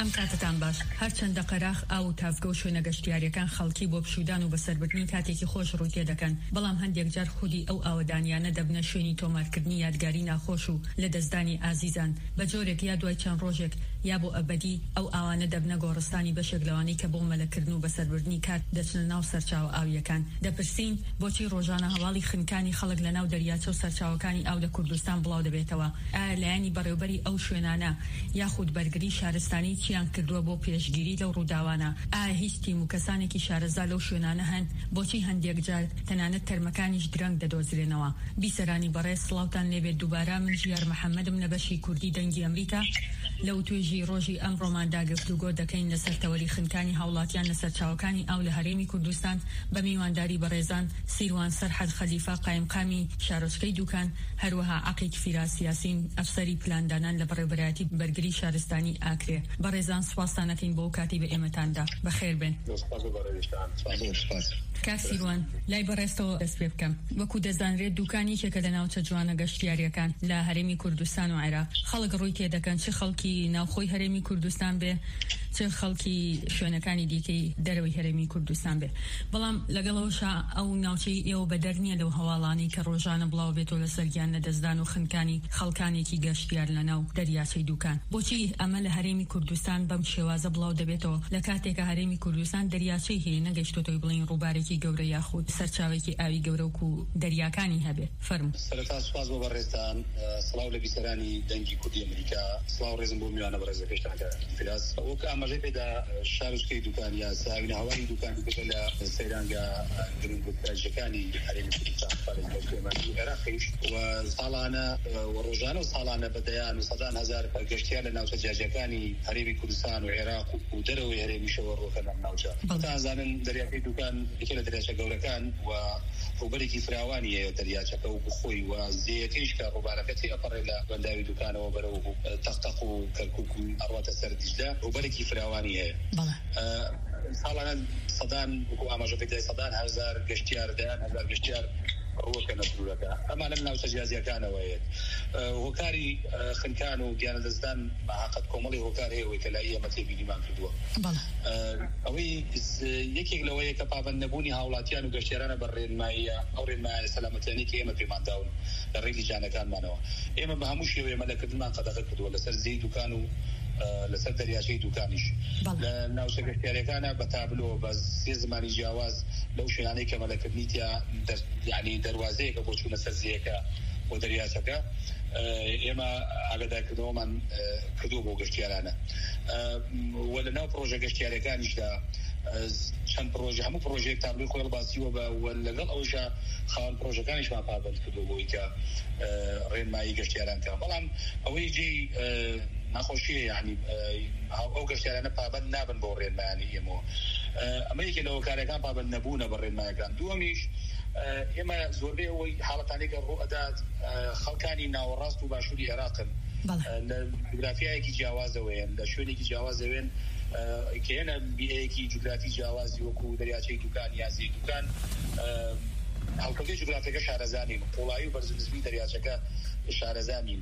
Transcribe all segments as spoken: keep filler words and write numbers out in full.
ئەم کاتتان باش هەرچەندە قەراغ ئاو و تافگە و شوێنە گەشتیاریەکان خەڵکی بۆ پشودان و بەسەربردنی کاتێکی خۆش ڕووی تێدەکەن، بەڵام هەندێک جار خودی ئەو ئاوەدانیانە دەبنە شوێنی تۆمارکردنی یادگاری ناخۆش و لە دەستدانی ئازیزان بە جۆرێک یا دوای چەند ڕۆژێک یا بۆ ئەبەدی ئەو ئاوانە دەبنە گۆڕستانی بەشێک لەوانەی کە بۆ مەلەکردن و بەسەربردنی کات دەچنە ناو سەرچاوە ئاویەکان. دەپرسین بۆچی ڕۆژانە هەواڵی خنکانی خەڵک لە ناو دەریاچە و سەرچاوەکانی ئاو لە کوردستان بڵاو دەبێتەوە؟ ئایا لایەنی بەڕێوەبەری ئەو شوێنانە یاخود بەرگری شارستانی چیان کردووە بۆ پێشگیری لەو ڕووداوانە؟ ئایا هیچ تیم و کەسانێکی شارەزا لەو شوێنانە هەن؟ بۆچی هەندێک جار تەنانەت تەرمەکانیش درەنگ دەدۆزرێنەوە؟ بیسەرانی بەڕێز سڵاوتان لێبێت دووبارە. من ژیار محەممەدم لە بەشی کوردی دەنگی ئەمریکا لەو توێژی ڕۆژی ئەمڕۆماندا گفتوگۆ دەکەین لەسەر تەوەری خنکانی هاوڵاتیان لە سەرچاوەکانی ئاو لە هەرێمی کوردستان بە میوانداری بەڕێزان سیروان سەرحەد خەلیفە قایمقامی شارۆچکەی دووکان، هەروەها عەقیل فیراس یاسین ئەفسەری پلاندانان لە بەڕێوەبەرایەتی بەرگری شارستانی ئاکرێ. بەڕێزان سوپاسانەکەین بۆ کاتی بە ئێمەتاندا. بەخێر بێن. کاک سیروان لای بەڕێستەوە دەست پێ بکەم. وەکو دەزانرێت دووکانیشێکە لە ناوچە جوانە گەشتیاریەکان لە هەرێمی کوردستان و عێراق خەڵک ڕووی تێدەکەن، چه خەڵکی ناوخۆی هەرێمی کوردستان بێ چه خەڵکی شوێنەکانی دیکەی دەرەوەی هەرێمی کوردستان بێ. بەڵام لەگەڵەوەشا ئەو ناوچەی ئێوە بەدەرنیە لەو هەواڵانی کە ڕۆژانە بڵاو بێتەوە لەسەر گیان لەدەستدان و خنکانی خەڵکانێکی گەشتیار لە ناو دەریاچەی دووکان. بۆچی ئەمە لە هەرێمی کوردستان بەم شێوازە بڵاو دەبێتەوە لە کاتێکە هەرێمی کوردستان دەریاچەی هەیە، نەگەیشتۆتەوەی بڵین ڕووبارێکی گەورە یاخود سەرچاوێکی ئاوی گەورە و دەریاکانی هەبێت؟ فەرموو. سەرەتا سوپاس بۆ بەڕێزتان، سڵاو لە بیسەرانی دەنگی کوردی ئەمریکا، سڵاو ڕێزم بۆ میوانە بەڕێزە پێشتاکە فیراس. وەکو ئاماژەی پێدا شارۆچکەی دووکان یا ساوینە هەواری دووکان بکە لە سەیرانگە گرنگ و پراژەکانی هەرێمی کوردستان پارێزگای عێراقیش و ساڵانە و ڕۆژانە و ساڵانە بەدەیان و سەدان هەزار گەشتیار لە ناوچە جیاجەکانی هەرێمی کوردستان و عێراق و دەرەوەی هەرێمیشەوە ڕۆکەن ئەم ناوچە. تازانن دەریاچەی دووکان یەکێ لە دەریاچە گەورەکان و ڕووبەرێکی فراوانی هەیە دەریاچەکە و بخۆی و زیەتیش کە ڕووبارەکە تێ ئەپەڕێ لە بەنداوی دووکانەوە بەرەو تەختەق و کەرکووک و ئەڕواتە سەر دیجلە ڕووبەرێکی فراوانی هەیە. ساڵانە سەدان وەکو ئاماژە پێدای سەدان هەزار گەشتیار دەیان هەزار گەشتیار ڕووەکە نەتورەکە. ئەمانە لە ناوچە جیازیەکانەوەیە. هۆکاری خنکان و گیانەدەستدان بەحقیقەت کۆمەڵی هۆکار هەیە ئەوەی کە لای ئێمە تێبینیمان کردووە. ئەوەی یەکێک لەوەیە کە پابەند نەبوونی هاوڵاتیان و گەشتیارانە بە ڕێنماییە ئەو ڕێنمایە سەلامەتیانی کە ئێمە پێمان داون لە ڕێگی جانەکانمانەوە. ئێمە بە هەموو شێوەیە مەلەکردنمان قەدەغە کردووە لەسەر زەی دووکان و لەسەر دەریاچەی دووکانیش لە ناوچە گەشتیاریەکانە بە تابلۆ بە سێ زمانی جیاواز لەو شوێنانەی کە مەلەکردنی تیا یعنی دەواازەیەکە بۆ چوونە سەر زیەکە بۆ دەریاچەکە ئێمە ئاگادارکردنەوەمان کردووە بۆ گەشتیارانە. وە لە ناو پرۆژە گەشتیاریەکانیشدا چەند پرۆژە هەموو پرۆژەیەک تابلۆی خۆی باسیوە بە لەگەڵ ئەوژە خاوەن پرۆژەکانیشمان پابەند کردووە بۆی کە ڕێنمایی گەشتیاران کە. بەڵام ئەوەی جێی ناخۆشیە یعنی ئەو گەشتیارانە پابەند نابن بۆ ڕێنمایانی ئێمە. ئەمە یەکێ لەوە کارەکان پابەند نەبوونە بە ڕێنمایەکان. دووەمیش ئێمە زۆربەی ئەوەی حاڵەتانێکە ڕوو ئەدات خەڵکانی ناوەڕاست و باشووری عێراقن لە جوگرافیایەکی جیاوازەوەیان لە شوێنێکی جیاوازەوێن کە هێنە بیئەیەکی جوگرافی جیاوازی وەکو دەریاچەی دووکان یازی دووکان هەڵکەوتەی جوگرافیەکە شارەزانین، قوڵایی و بەرزنسبی دەریاچەکە شارەزانین،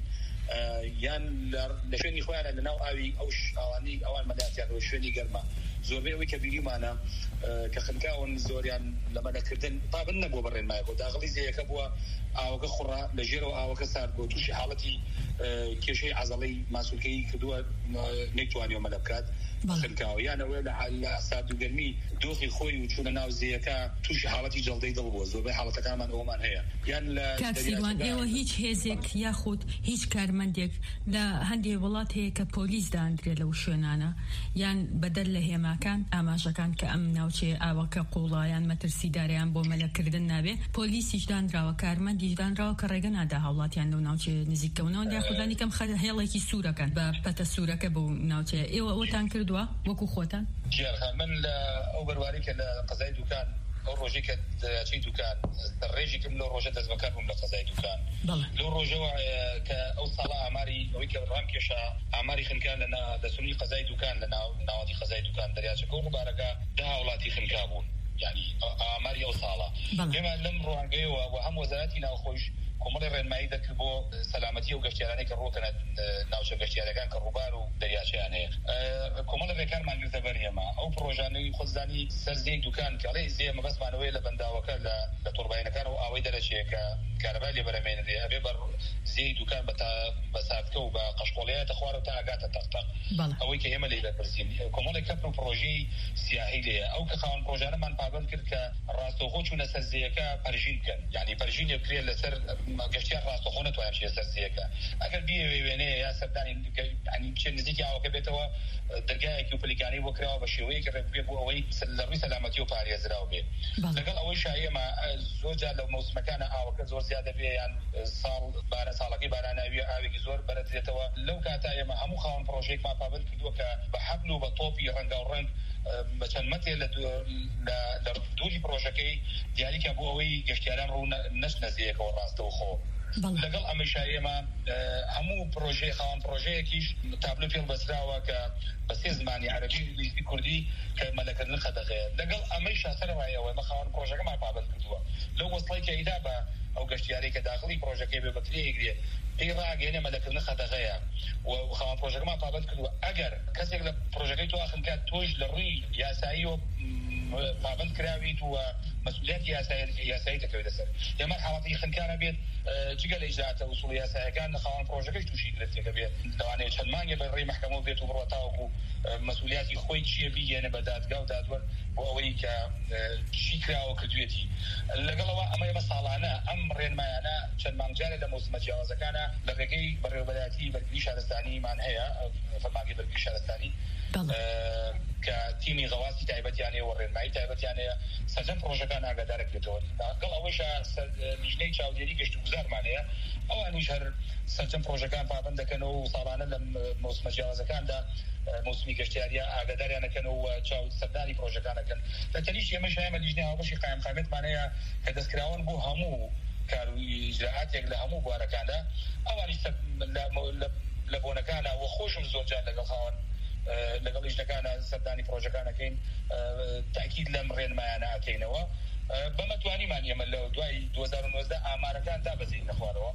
یان لە شوێنی خۆیانە لە ناو ئاوی ئەو ئەوانی ئەوان مەلاتیانەوە شوێنی گەرمە. زۆربەی ئەوەی کە بیریمانە کە خنکاون زۆریان لە مەلەکردن پابەند نەبووە بە ڕێنمایە بۆ داغڵی زەیەکە بووە ئاوەکە خوڕا لە ژێرەوە ئاوەکە سارد بۆ تووشی حاڵەتی کێشەی عەزەڵەی ماسوولکەی کردووە نەیتوانیوە مەلە بکات خنکاوە یانەوە لە سارد و گەرمی دۆخی خۆی و چوونە ناو زەیەکە تووشی حاڵەتی جەڵدەی دڵ بووە. زۆربەی حاڵەتەکانمان ئەوەمان هەیە. یان لە کاکسیروان ئێوە هیچ هێزێک یاخود هیچ کارمەندێک لە هەندێک وڵات هەیە کە پۆلیس دانرێت لەو شوێنانە یان بەدەر لە هێماکان ئاماژەکان کە ئەم ناوچەیە ئاوەکە قوڵایان مەترسیداریان بۆ مەلەکردن نابێ پۆلیسیش دانراوە کارمەندیش دانراوە کە ڕێگە نادا هاوڵاتیان لەو ناوچەیە نزیکەونەوە یاخودانی کەم هێڵێکی سوورەکەن بە پەتە سوورەکە بەو ناوچەیە. ئێوە ئەوەتان کردووە وەکو خۆتان؟ من لە ئەو بەرواری کە لە قەزای دووکان ئەو ڕۆژی کە دەریاچەی دووکان ڕێژی کەم لەو ڕۆژە دەستبەکار بووم لە قەزای دووکان لەو ڕۆژەوە کە ئەو ساڵە ئاماری ئەوەی کە ڕام کێشە ئاماری خنکان لە دەسوونی قەزای دووکان لە ناوەتی قەزای دووکان دەریاچەکە و ڕووبارەکە ده وڵاتی خنکا بوون یعنی ئاماری ئەو ساڵە. ئێمە لەم ڕوانگەیەوە و هەم وەزارەتی ناوخۆش کۆمەڵی ڕێنمایی دەکرد بۆ سەلامەتی و گەشتیارانەی کە ڕۆکەنە ناوچە گەشتیارەکان کە ڕووبار و دەریاچەیان هەیە. کۆمەڵە ڕێکارمان گرتە بەرهێما ئەو پرۆژانەی خۆزدانی سەرزەی دوکان کە ئەڵێ زێمە بەسمانەوەی لە بەنداوەکە لە تۆڕباینەکان و ئاوەی دەرەچێت کە کارەبای لێ بەرەمێنێ ئەبێ بەر زێی دوکان بە سافکە و بە قەشقۆڵەیەتە خوارە تا ئاگاتە تەختەق ئەوەی کە ئێمە لێ دەپرسین کۆمەڵێک کەپن و پرۆژەی سیاهی لێیە ئەو کە خاوەن پرۆژانەمان پابند کرد کە ڕاستەوخۆ چوونە سەر زێیەکە پەرژین بکەن یعنی پەرژینێ بکرێت لەسەر گەشتیار ڕاستەوخۆ نەتوانێت چێ سەر زێیەکە ئەگەر بیەوێ وێنەیە یا سەردانی ینی بچێت نزیکی ئاوەکە بێتەوە دەرگایەکی و پلیکانی بۆ کراوە بە شێوەیە کە ڕێک بۆ ئەوەی لە ڕووی سەلامەتی و پارێزراو بێ لەگەڵ ئەوەی شایەمە زۆر جار لە مەوسمەکانە ئاوەکە زۆر زیادە بێ یان ساڵ بارە ساڵەکەی باراناوی ئاوێکی زۆر بەرەدرێتەوە لەو کاتا ئێمە هەموو خاوەن پرۆژێکمان پابند کردووە کە بە حەبل و بە تۆپی ڕەنگا و ڕەنگ بە چەند مەتێ لە دووری پرۆژەکەی دیاریکە بۆ ئەوەی گەشتیاران ڕوو نەچنە زێیەکەوە ڕاستەوخۆ لەگەڵ ئەمەشا ئێمە هەموو پرۆژەی خاوەن پرۆژەیەکیش تابلو پێڵ بەسراوە کە بە سێ زمانی عەرەبی انگلیزی کوردی کە مەلەکردن خەدەغەیە لەگەڵ ئەمەیشا سەرەوایەوە ئەمە خاوەن پرۆژەکەمان پابند کردووە لەو وەسڵەی کە ئیدا بە ئەو گەشتیارەی کە داخلی پرۆژەکەی بێ بەکرێگرێ پێی ڕاگەێنێ مەلەکردن خەدەغەیە و خاوەن پرۆژەکەمان پابند کردووە ئەگەر کەسێک لە پرۆژەکەی تۆ ئاخنکات تۆش لە ڕووی یاسایی و پابند کراویت و مەسئولیەتی یاسایی دەکەوێت لەسەر ئێمە حاڵەتی خنکانە بێت جگە لە ئیجراعاتە وسوڵی یاساییەکان خاوەن پرۆژەکەش تووشی گرفتێکە بێت لەوانەیە چەند مانگێ بە ڕێی مەحکەمەوە بێت و بڕۆ تاوەکو مەسئولیەتی خۆی چییە بیگەێنە بە دادگا و دادوەر بۆ ئەوەی کە چی کراوە کردوێتی لەگەڵەوە ئەمە ئێمە ساڵانە ئەم ڕێنمایانە چەند مانگجارە لە مۆسمە جیاوازەکانە لە ڕێگەی بەڕێوەبەرەتی بەرگری شارستانیمان هەیە فەرمانگەی بەرگری شارستانی کە تیمی غەواسی تایبەتیانەیە و ڕێنمایی تایبەتیانەیە سەرجەم پرۆژەکان ئاگادارەکرێتەوە لەگەڵ ئەوەیشە لیژنەی چاودێری گەشت و گوزارمانەیە ئەوانیش هەر سەرجەم پرۆژەکان پابند دەکەنەوە و ساڵانە لە مۆسمە جیاوازەکاندا موسمی گەشتیاریە ئاگاداریانەکەن و چاو سەردانی پرۆژەکانەکەن لە تەنیش ئێمەش هەیە لیژنەی هاوبەشی قایمقامێتمانەیە کە دەستکراون بۆ هەموو کار و ئیجراعاتێک لە هەموو بوارەکاندا ئەوانیش لە بۆنەکانە و خۆشم زۆر جار لەگەڵ خاوەن لەگەڵ لیژنەکانە سەردانی پرۆژەکانەکەین تاکید لەم ڕێنمایانە ئەکەینەوە بەمە توانیمان ئێمە لە دوای دوو هەزار و نۆزدە ئامارەکان تا بەزین نەخوارەوە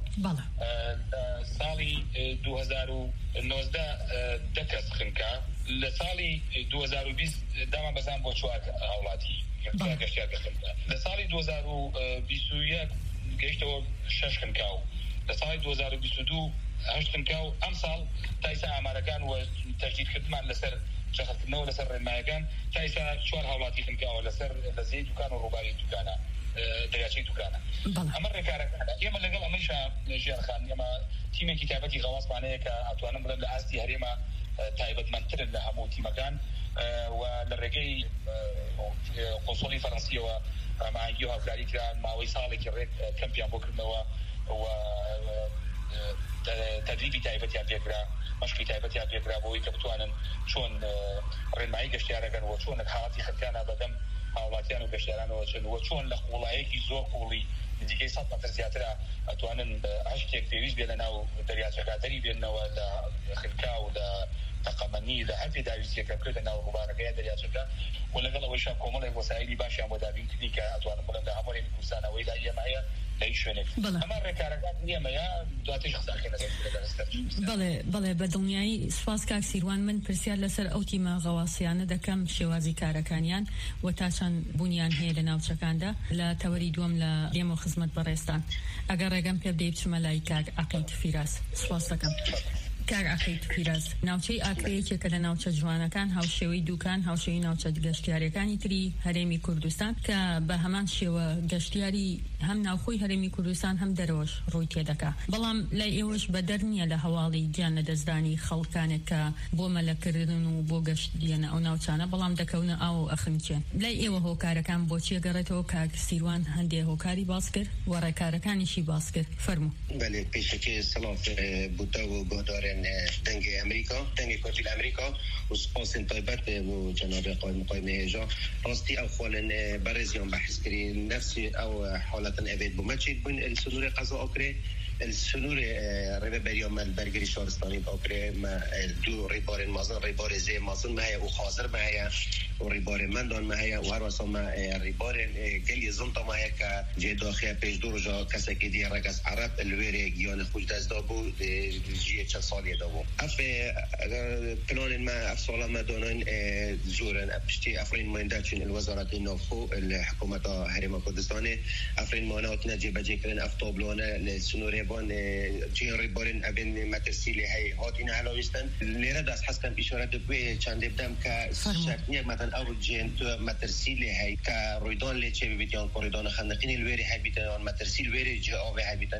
ساڵی دوو هەزار و نۆزدە دە کەس خنکە لە ساڵی دوو هەزار و بیست دامان بەزان بۆ چوار هاوڵاتی گەشتیار خنکە لە ساڵی دوو هەزار و بیست و یەک گەیشتەوە شەش خنکا و لە ساڵی دوو هەزار و بیست و دوو هەشت خنکا و ئەم ساڵ تا ئێستا ئامارەکان و تەجدیدکردمان لەسەر جەخەتکردنەوە لەسەر ڕێنمایەکان تا ئێستا چوار هاوڵاتی خنکاوە لەسەر لە زێی دوکان و ڕووباری دوکانە دەریاچەی دوکانە ئەمە ڕێکارەکانە ئێمە لەگەڵ ئەمەیشا ژیانخان ئێمە تیمێکی تایبەتی غەواسمانەیە کە ئەتوانم بڵێم لە ئاستی هەرێمە تایبەتمەندترن لە هەموو تیمەکان و لە ڕێگەی قۆسۆڵی فەڕەنسیەوە ئاماهەنگی و هاوکاری کران ماوەی ساڵێکی ڕێک کەمپیان بۆ کردنەوە و تدریبی تایبەتیان پێکرا مەشقی تایبەتیان پێکرا بۆەوەی کە بتوانن چۆن ڕێنمایی گەشتیارەکەن و چۆن حاڵەتی خەکانە بەدەم هاوڵاتیان و گەشتیارانەوە چن و چۆن لە قوڵایەکی زۆر قوڵی نزیکەی سەد مەتر زیاترە ئەتوانن هەشتێک پێویست بێ لە ناو دەریاچەکە دەری بێنەوە لە خنکا و لە تەقەمەنی لە هەر پێداویستێکە بکرێتە ناو ڕووبارەکەیە دەریاچەکە و لەگەڵ ئەوەیشە کۆمەڵێک وەسایلی باشیان بۆ دابینکردنی کە ئەتوانن بڵێن لە هەموو ڕێی کوردستانەوەی لا ئێمە هەیە ئەمە ڕێکارەکان ئێمەیە دواتیش قسەکەین بەڵێ بەڵێ بە دڵنیایی سوپاس کاک سیروان من پرسیار لەسەر ئەو تیمە غەواسیانە دەکەم شێوازی کارەکانیان و تا چەند بوونیان هەیە لە ناوچەکاندا لە تەوەری دووەم لە لێم و خزمەت بەڕێستان ئەگەر ڕێگەم پێ بدەیت بچمە لای کاک عەقیل فیراس سوپاس دەکەم کاک عەقیل فیراس ناوچەی ئاکرەیەکێکە لە ناوچە جوانەکان هاوشێوەی دوکان هاوشێوەی ناوچە گەشتیارەکانی تری هەرێمی کوردستان کە بە هەمان شێوە گەشتیاری هەم ناوخۆی هەرێمی کوردستان هەم دەرەوەش ڕووی تێدەکا بەڵام لای ئێوەش بەدەر نییە لە هەواڵی گیان لەدەستدانی خەڵکانێک کە بۆ مەلەکردن و بۆ گەشتیانە ئەو ناوچانە بەڵام دەکەونە ئاو و ئەخنچێن لای ئێوە هۆکارەکان بۆچی گەڕێتەوە کاک سیروان هەندێک هۆکاری باس کرد و ڕێکارەکانیشی باس کرد فەرموو بله پێشەکەی سەڵات بوتە و گۆدارێن دەنگی ئەمریکا دەنگی کۆرتیل ئەمریکا و سپاسên taybet بۆ جەنابێ قایم قایم هێژا ڕاستی ئەو خۆڵن بەڕێزیان بەحثکردی نفسی ئەو حاڵەتن ئەبێت بۆ مەچیت بوون السنووری قەزا ئۆکرێ السنووری ڕێبەبەریان مەل بەرگری شارستانی ئۆکرێ دوو ڕێبارên مازن ڕێبارê zê mazin me heye û xazir me heye و ریبار من دان ماهیا و هر واسه ما ریبار گلی زنتا ماهیا که جه داخل پیش دور جا کسی که دی رقص عرب الویره گیان خوش دست دابو جیه چه سالی دابو اف پلان ما اف سالا ما دانن زورن ابشتی افرین ماینده چون الوزارت نوفو الحکومت هرم کردستان افرین مانات نجی بجی کردن اف طابلوانه لسنوره بان جه ریبارن ابن مترسیلی های هاتین حلاویستن لیره دست حسکم اشارت بوی چند بدم که شرطنیه مثلا اول جن تو مترسیلی های که رویدان لیچه بیتیان کوریدان خندقین الویری های بیتان مترسیل ویری جوابه های بیتان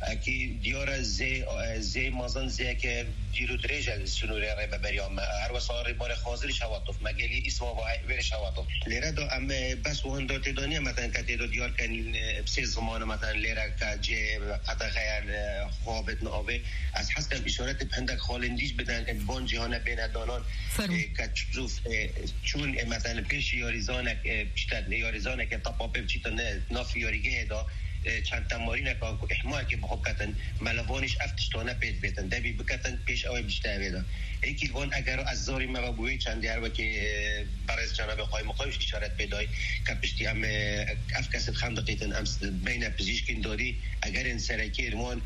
کی دیار زی زی مازن زی که دیرو درجه سنوره ری ببریام هر وسار بار خازرش هواتف مگلی اسم و ویرش هواتف لیره دو ام بس و هندو تدانی مثلا که دو دیار کن بسیار زمان مثلا لیره که جه قطع غیر خوابت نابه از حسب اشارت پندک خالندیش بدن که بان جهان بین دانان که چوف چون مثلا پیش یاریزانه چیت یاریزانه که تپاپ چیت ناف یاریگه دا چند تمارین که احمال که بخوب کتن ملوانش افتشتانه پید بیتن دبی بکتن پیش اوی بشته بیدن ایکی وان اگر از زاری مبابوی چند دیار و که برز جناب خواهی مخواهیش اشارت بیدای که پشتی هم افکست خندقیتن امس بین پزیشکین داری اگر این سرکی روان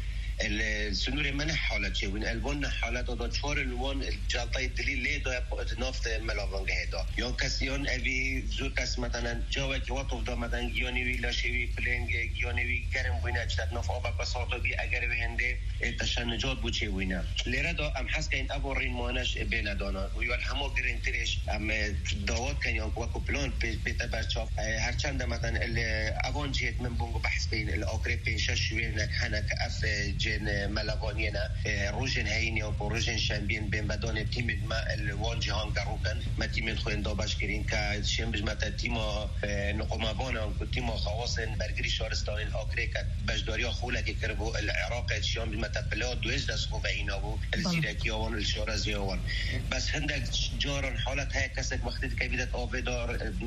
السنور من حالت شوين البون حالات دا چهار الوان جلطه دلیل لی دا نافت ملاوانگه دا یا کسیان اوی زور کس مثلا جاوه که وطف دا مثلا گیانوی لاشوی پلنگ گیانوی گرم بوینه چتت ناف آبا بساطا بی اگر به هنده تشنجات بو چه بوینه لیره دا ام حس که این ابو رین مانش بین دانا و یال همه گرین ترش ام داوات کنیان وکو پلان بیتا برچاف هرچند مثلا اوان جهت من بونگو بحث بین الاقرب بین شش شوین هنک اف جن ملوانینا روزن هینی و روزن شنبین بین بدان تیم ما الوان جهان گروکن ما تیم خوین دابش کردیم که شنبه مت تیم نقمه‌بان و تیم خواصن برگری شهرستان آکره که بجداری خوله که کربو العراق شنبه مت بلاد دویز دست خوب اینا بو الزیرکی آوان الشارزی آوان بس هندک جارن حالت های کسک وقتی که بیدت آبدار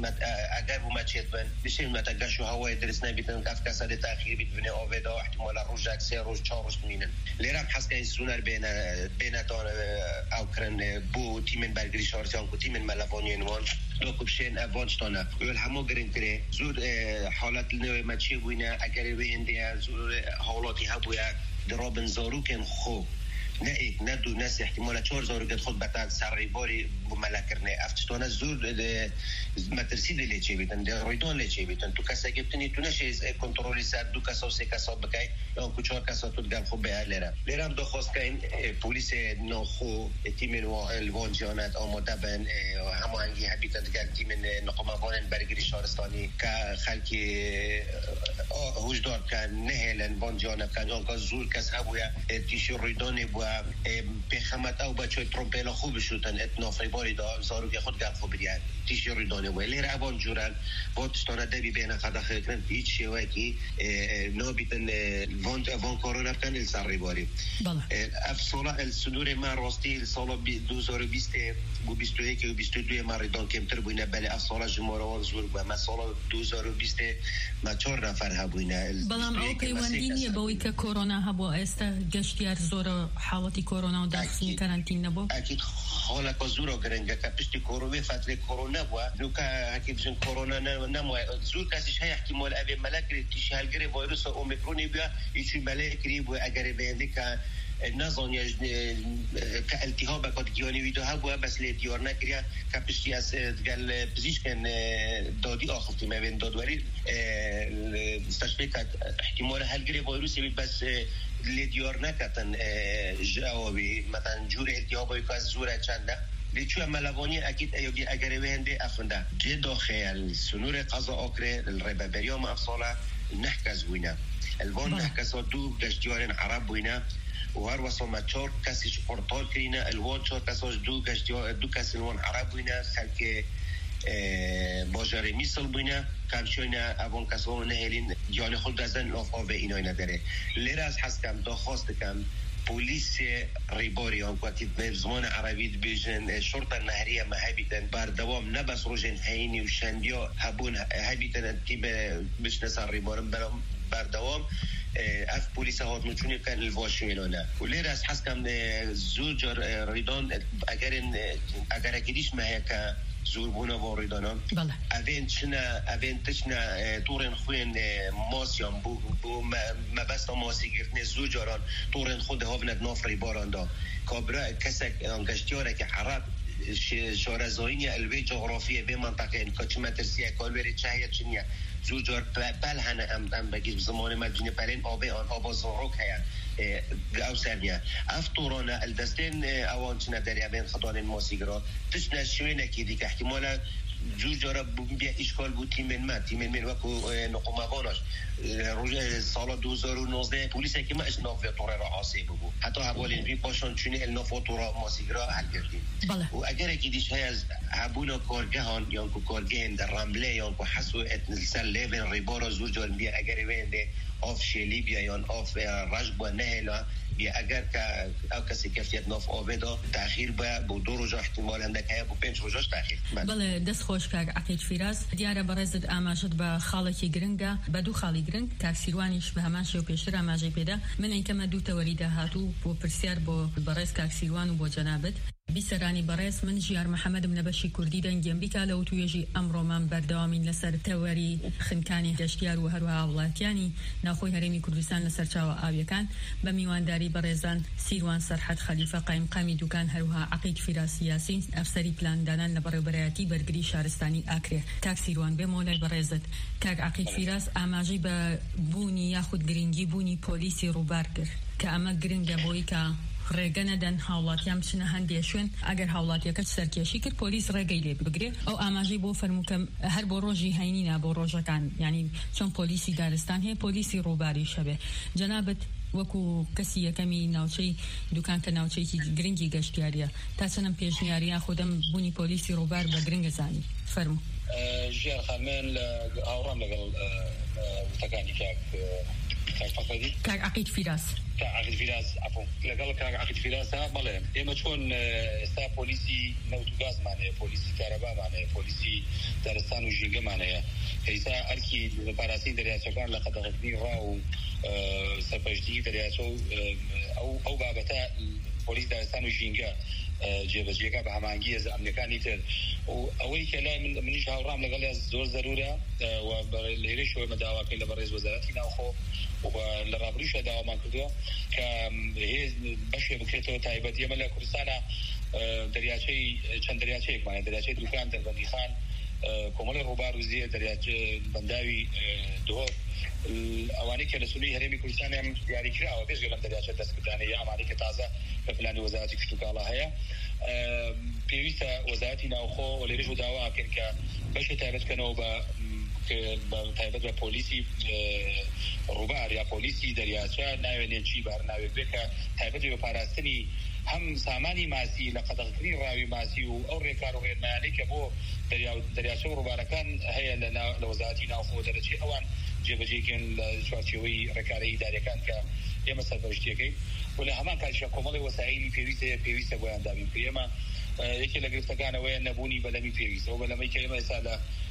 اگر بو مچیت بن بشه مت گشو هوای درس نبیتن اف کسر تأخیر بیت بن آبدار احتمال روز اکسر روز چهار مینن لیرم حس که سونر بین بین دان او کرن بو تیم برگری شارجان کو تیم ملوانی نوان دو کوبشن اوانستانه ول همو گرینتری زود حالت نو مچی بوینه اگر به هندیا زور حالاتی هبویا درابن زاروکن خو نه ایک نه دو نه احتمال چهار زاروکت خود بتاد سری باری ملکرنه افتستانه زور مترسید لیچه بیتن در رویدان لیچه بیتن تو کسی که بتنی تو نشه کنترلی سر دو کسا و سه کسا بکی یا کچار کسا تو دگم خوب به لیرم لیرم دو خواست که این پولیس ناخو تیم الوان جانت آماده بن همه هنگی حبیتن دگر تیم نقمه‌بان برگری شهرستانی که خلکی هوشدار کن نهلن وان جانت کن آنکا زور کس هبویا تیشی رویدانی بو بخمت او بچه ترومپیلا خوب شدن اتنافی باری دا زارو که خود گل خوب دیاد تیشی رویدانی بو لیر اوان جورن واتستانه دبی بین قده خیلکن هیچ شوه که نابیتن وان کرونا بکن السر باری اف سالا السنور من راستی سالا دو هزار و بیست بو بیست و یک و بیست و دو مردان کمتر بوینه بله اف سالا جمهوروان زور بو ما سالا دو هزار و بیست ما چهار نفر هبوینه بلام او پیوندینیه باوی که کرونا هبو است گشتیار زور حالتی کرونا و داخل کرانتین نبود اكيد حالك زورا گرنگه که پشت کرونا فتره کرونا بو نو که حکیمشن کرونا نمو زور کسیش های احتمال اوی ملک تیش هلگره ویروس اومیکرونی بیا ایچی ملک بو اگر بینده که نظام یه که التهاب کات گیانی ویدو ها بو بس لی دیار نکریا که پشتی از گل پزشکن دادی آخفتی مبین دادوری استشفی که احتمال هلگره ویروسی بید بس لیدیار نکتن جوابی مثلا جور التهابی که از زور چنده لیچو ملوانی اکید ایوگی اگر وینده افنده جه داخل سنور قضا آکره الربابریام افصاله نحکز بوینه الوان نحکزا دو گشتیارین عرب بوینه و هر وصل ما چهار کسیش پورتال کرینه الوان چهار کساش دو گشتیار دو کسی الوان عرب بوینه خلک باجاره میسل بوینه کمشوینه اوان کسا نهلین دیان خود دزن لاف آوه اینای نداره لیر از حس کم دا خواست کم پولیس ریباری ها وقتی به زمان عربی بیشن شرطه نهریه ما هبیتن بردوام نبس روزن هینی و شندیا هبون هبیتن که بشنسان ریبارم برام بردوام اف پلیس هات نچونی کن الواشوینانه و لیر از حس کم زوجر ریدان اگر اگر اکیدیش مهیا که زوربونا واردانا اوین چنا اوین تشنا تورن خوین ماسیان بو بو مبسط ماسی گرتن زوجاران تورن خود هاوند نافری باراندا کابرا کسک انگشتیاره که حرب شارزاینی الوی جغرافیه به منطقه این کچمه ترسیه کالوری چهیه چنیه زوجار بل هنه ام ام بگیر زمان مدینه بلین آبه آن آبا زنروک هیان او سرنیه افتورانه الدستین اوان چنه در یابین خطان ماسیگرا تشنه شوینه که دیگه احتمالا زوجارا بیا اشکال بود تیمن من تیمن من وکو نقموانش روز سال دو هزار و نوزده پلیس که ما اشناف طوره را حاصل بود حتی اولین بی باشان چونه الناف طوره ماسیگرا حل کردیم و اگر اکیدیش های از عبونا کارگهان یا که کارگهن در رمله یا که حسو اتنسل لیون ریبارا زوجار بیا اگر وینده آف شیلی بیا یا آف رجب و نهلا بیا اگر که او کسی کفیت ناف آبدا تأخیر با با دو روز احتمال هم دکه با پنج روزش تأخیر. بله دست خوش که عقید فراز دیاره برزد آماجد با خالکی گرنگا بدو خالی گرنگ تاکسیروانیش به همان شو پیشتر آماجی پیدا من اینکه ما دو توریده هاتو با پرسیار با برز تاکسیروان و با جنابت بیسرانی برز من جیار محمد من بشی کردی دنگیم بیکاله و تویجی امر من بردامین لسر توری خنکانی گشتیار و هروها ولاتیانی ناخوی هرمی کردستان لسر چاو آویکان بمیوانداری برزان سیروان سرحد خلیفه قایم قامی دوکان هروها عقید فراز سیاسی افسری پلان دانان لبرابریاتی برگری شارستانی آکره تاکسیروان به مولای برزد کاگ عقید فراز آماجی به بونی یاخود گرینگی بونی پلیسی روبار کرد که اما گرینگ بوی که ڕێگەنە دەن هاوڵاتیان بچنە هەندێ شوێن ئەگەر هاوڵاتیەکە سەرکێشی کرد پۆلیس ڕێگەی لێ بگرێ ئەو ئاماژەی بۆ فەرمووکەم هەر بۆ ڕۆژی هەینینە بۆ ڕۆژەکان یعنی چۆن پۆلیسی دارستان هەیە پۆلیسی ڕووباری شەبێ جەنابەت وەکو کەسی یەکەمی ناوچەی دوکان کە ناوچەیەکی گرنگی گەشتیاریە تا چەندم پێشنیاریان خودم بوونی پۆلیسی ڕووبار بە گرنگە زانی فەرموو ژیان خانمێن لە هاوڕام لەگەڵ وتەکانی کاک کاک فەقەدی کاک عەقید فیراز كعقد فراس عفوا لقال كعقد فراس ها بله اما تكون استا بوليسي نوت غاز معناه بوليسي كهرباء معناه بوليسي دارستان وجينجا معناه هيسا اركي باراسي درياتو كان لقد غني راو سبجتي درياتو او او بابتا بوليس دارستان وجينجا جێبەجێگا بە هەمانگی ئەز ئەمریکانی تر و ئەوەی کە لای من منیش هاوڕام لەگەڵ زۆر زەرورە و لێرەی شوێ مەداواکەی لە بەڕێز وەزارەتی ناوخۆ و لە ڕابردووشە داوامان کردووە کە هێز بەشێ بکرێتەوە تایبەت ئێمە لە کوردستانە دەریاچەی چەند دەریاچەیەکمانە دەریاچەی دوکان دەربەندی خان کۆمەڵی ڕووبار و زیە دەریاچە بەنداوی دۆر ئەوانەی کە لە سنووری هەرێمی کوردستان هم دیاری کراوە بێژگە لەم دەریاچە دەستکردانەیە ئەمانەی کە تازە لە پلانی وەزارەتی کشت و کاڵا هەیە پێویستە وەزارەتی ناوخۆ و لێرەش داواکەن کە بەشێ تایبەت بکەنەوە بە تایبەت بە پۆلیسی ڕووبار یا پۆلیسی دەریاچە ناوێنێن چی بار ناوێت بێت کە تایبەت بە پاراستنی هەم سامانی ماسی لە قەدەغکردنی ڕاوی ماسی و ئەو ڕێکار و ڕێنمایانەی کە بۆ دەریاچە و ڕووبارەکان هەیە لە وەزارەتی ناوخۆ دەرەچێت ئەوان جێبەجێکن لە چوارچێوەی ڕێکارەی ئیدارەکان کە ئێمە سەرپەرشتیەکەی و لە هەمان کاتیشە کۆمەڵی وەسایلی پێویستە پێویستە بۆیان دابین کە ئێمە یەکێ لە گرفتەکانەوەیە نەبوونی بەلەمی پێویستە و بەلەمەی کە ئێمە ئێستا لە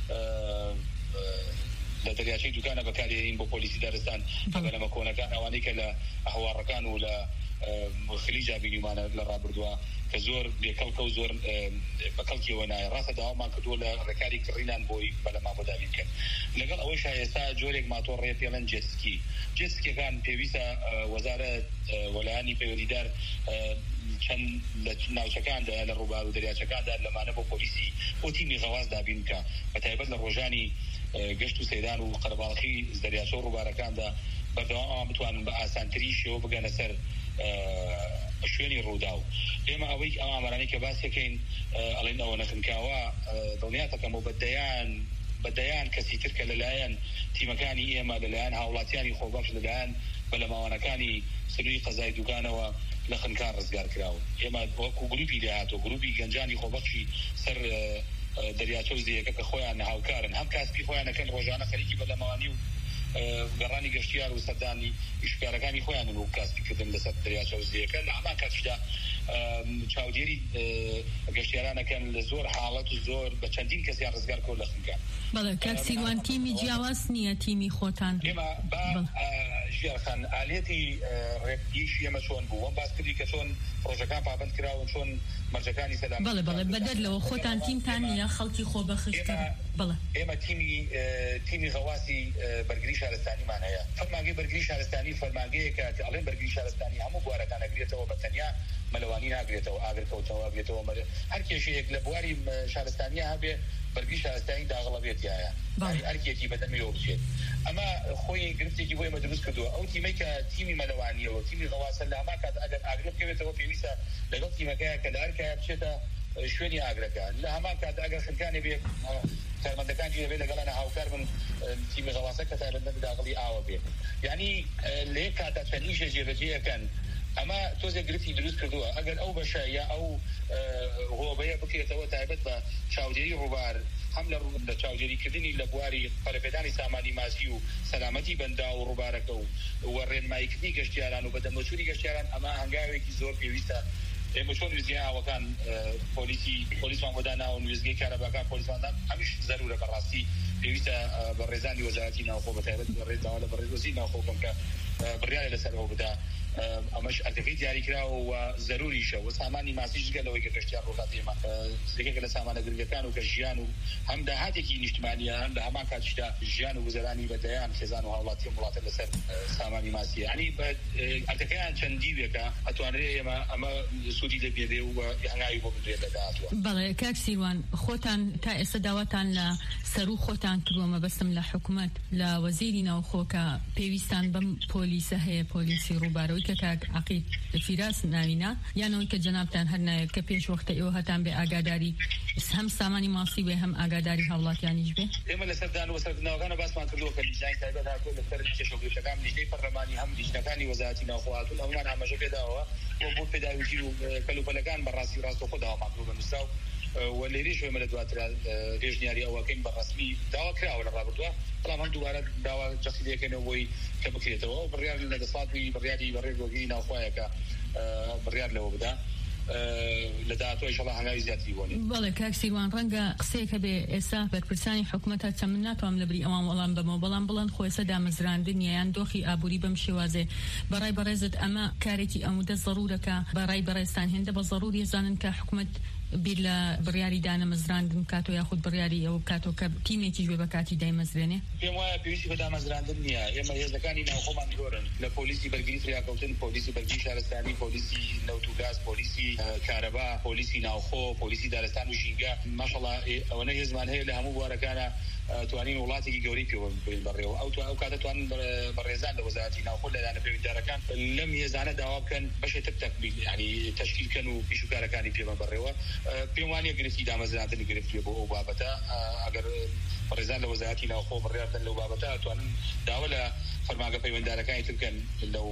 لە دەریاچەی دوکانە بەکارهێنین بۆ پۆلیسی دارستان بەلەمە کۆنەکان ئەوانەی کە لە هەواڕەکان و لە خلیجا بینیمانە لە ڕابردووە کە زۆر بێکەڵکە و زۆر بەکەڵکیەوە نایە ڕاستە داوامان کردووە لە ڕێکاری کڕینان بۆی بەلەما بۆ دابین بکەن لەگەڵ ئەوەیشا ئێستا جۆرێک ماتۆڕ ڕێ پێڵەن جێسکی جێسکیەکان پێویستە وەزارەت وەلایانی پەیوەندیدار چەند لە ناوچەکاندا لە ڕووبار و دەریاچەکاندا لەمانە بۆ پۆلیسی بۆ تیمی غەواز دابین بکە بەتایبەت لە ڕۆژانی گەشت و سەیران و قەرەباڵغی دەریاچە و ڕووبارەکاندا بەردەوام ئەوان بتوانن بە ئاسانتری شێوە بگەنە سەر شوێنی ڕوودا و ئێمە ئەوەی ئەو ئامارانەی کە باسەکەین ئەڵێن ئەوە نەخنکاوە دڵنیاتەکەم و بەدەیان بەدەیان کەسی تر کە لەلایەن تیمەکانی ئێمە لەلایەن هاوڵاتیانی خۆبەخش لەلایەن بەلەماوانەکانی سنووری قەزای دوکانەوە لە خنکان ڕزگار کراوە ئێمە وەکو گروپی داهاتۆ گروپی گەنجانی خۆبەخشی سەر دەریاچە و زیەکە کە خۆیان هاوکارن هەم کاسبی خۆیانەکەن ڕۆژانە خەریکی بەلەماوانی و گەڕانی گەشتیار و سەردانی ئیشکارەکانی خۆیان و کاسبیکردن لەسەر دەریاچە و زیەکە لە هەمان کاتیشدا چاودێری گەشتیارانەکەن لە زۆر حاڵەت و زۆر بە چەندین کەسیان ڕزگار کۆ لە خنکان بەڵێ کاک سیروان تیمی جیاواز نییە تیمی خۆتان ئێمە ژێرخان ئالێتی ڕێکیشی ئەمە چۆن بوو وەم باس کردی کە چۆن پرۆژەکان پابند کراون چۆن مەرجەکانی سەلام بەڵێ بەڵێ بەدەرلەوە خۆتان تیمتان نیە خەڵکی خۆ بەخشکە بەڵێ ئێمە تیمی تیمی غەواسی بەرگری شارستانیمان هەیە فەرمانگەی بەرگری شارستانی فەرمانگەیەکە کە ئەڵێن بەرگری شارستانی هەموو بوارەکان ئەگرێتەوە بە تەنیا مەلەوانی ناگرێتەوە ئاگرکەوتەوە ئەگرێتەوە هەر کێشەیەک لە بواری شارستانیە هەبێ بەرگری شارستانی داغڵەبێتیایە هەرکێکی بەدەمیەوە بچێت ئەمە خۆی گرفتێکی بۆ ئێمە دروست کردووە ئەو تیمەی کە تیمی مەلەوانیەوە تیمی غەواسە لە هەمان کات ئەگەر ئاگرە بکەوێتەوە پێویستە لەگەڵ تیمەکەیە کە لە هەرکایە بچێتە شوێنی ئاگرەکە لە هەمان کات ئەگەر خەکانی بێ کارمەندەکانی دەبێت لەگەڵانە هاوکار بن تیمی غەواسە کە تایبەتمەند داغڵی ئاوە بێ یعنی لە یەک کاتە چەندیشە جێبەجێەکەن ئەمە تۆزێ گرفتی دروست کردووە ئەگەر ئەو بەشە یا ئەو هۆبەیە بکرێتەوە تایبەت بە چاودێری ڕووبار هەم لە چاودێریکردنی لە بواری پەرەپێدانی سامانی ماسی و سەلامەتی بەندا و ڕووبارەکە و وەڕێنماییکردنی گەشتیاران و بەدەمەچووری گەشتیاران ئەمە هەنگاوێکی زۆر پێویستە ئێمە چۆن نوێزگای ئاوەکان پۆلیسی پۆلیسمان بۆ داناوە نوێزگای کارەباکان پۆلیسماندان هەمیش زەرورە بەڕاستی پێویستە بە ڕێزانی وەزارەتی ناوخۆ بە تایبەت بە ڕێزاوە لە بەڕێزۆزی ناوخۆ بکەم کە بڕیارە لەسەرەوە بدا ئەمەش ئەرکەکەی دیاری کراوە و زەروریشە و سامانی ماسیش گەلەوەی کە گەشتیار ڕۆکات ئێمە یەکێکە لە سامانە گرنگەکان و کە ژیان و هەم داهاتێکی نیشتمانیە هەم لە هەمان کاتیشدا ژیان و گوزەرانی بەدەیان خێزان و هاوڵاتی وڵاتە لەسەر سامانی ماسیە یعنی ئەرکەکەیان چەندی وێکە ئەتوانرێ ئێمە ئەمە سوودی لێ بێدێ و هەنگاوی بۆ بدرێت لە داهاتوە. بەڵێ کاک سیروان خۆتان تا ئێستا داواتان لە سەرو خۆتان کردووە مەبەستم لە حکوومەت لە وەزیری ناوخۆکە پێویستان بەم پۆلیسە هەیە پۆلیسی ڕووبارەوەی کە کاک عەقیل فیراس ناوینە یانەوەی کە جەنابتان هەر نایەت کە پێش وەختە ئێوە هەتان بێ ئاگاداری هەم سامانی ماسی بێ هەم ئاگاداری هاوڵاتیانیش بێ ئێمە لەسەر دان و سەرکردنەوەکانە باسمان کردووە کە لیژنەی تایبەت هاتووە لەسەر کێشەگرێشەکان لیژنەی پەرلەمانی هەم لیژنەکانی وەزارەتی ناوخۆ هاتوون ئەومان ئاماژە پێداوە بۆ بۆ پێداویگیر و کەلوپەلەکان بەڕاستی ڕاستەوخۆ داوامان کردووە بە نووسراو و لێرەش ئێمە لە دواتر ڕێژنیاری ئەوەکەین بەڕەسمی داوا کراوە لە ڕابردووە بەڵام هەم دووبارە داوا جەستی دەکەنەوە بۆی کە بکرێتەوە و بڕیار لە دەسڵاتی بڕیاری بەڕێگۆگیری ناوخۆیەکە بڕیار لەوە بدا لە داهاتوە ئینشەڵڵا هەنگاوی زیاتری بۆنێ. بەڵێ کاک سیروان ڕەنگە قسەیەکە بێ ئێستا بەرپرسانی حکوومەتە چەند من ناتوانم لەبری ئەوان وەڵام بەمەوە بەڵام بڵند خۆ ئێستا دامەزراندنیە یان دۆخی ئابووری بەم شێوازێ بەڕای بەڕێزت ئەمە کارێکی ئەمودە زەڕورەکە بەڕای بەڕێستان هێندە بە زەڕوری زانن کە حکوومەت بیر لە بڕیاری دانەمەزراندن کاتۆ یاخود بڕیاری ئەوە کاتۆ کە تیمێکی گوێ بە کاتی دایمەزرێنێ پێم وایە پێویستی بە دامەزراندن نییە ئێمە هێزەکانی ناوخۆمان زۆرن لە پۆلیسی بەرگری فریاکەوتن پۆلیسی بەرگری شارستانی پۆلیسی نەوت و گاز پۆلیسی کارەبا پۆلیسی ناوخۆ پۆلیسی دارستان و ژینگە ماشەڵڵا ئەوەنە هێزمان هەیە لە هەموو بوارەکانە توانین وڵاتێکی گەورەی پێوە بین بەڕێوە ئەو ئەو کاتە توانین بەڕێزان لە وەزارەتی ناوخۆ لەلایەنە پەیوەندیدارەکان لەم هێزانە داوا بکەن بەشێتر تەکمیل ینی تەشکیلکەن و پیشوکارەکانی پێوە بەڕێوە پێم وانیە گرفتی دامەزراندنی گرفتووە بۆ ئەو بابەتە ئەگەر بەڕێزان لە وەزارەتی ناوخۆ بڕیاردن لەو بابەتە توانن داوا لە فەرمانگە پەیوەندیدارەکانی تر بکەن لەو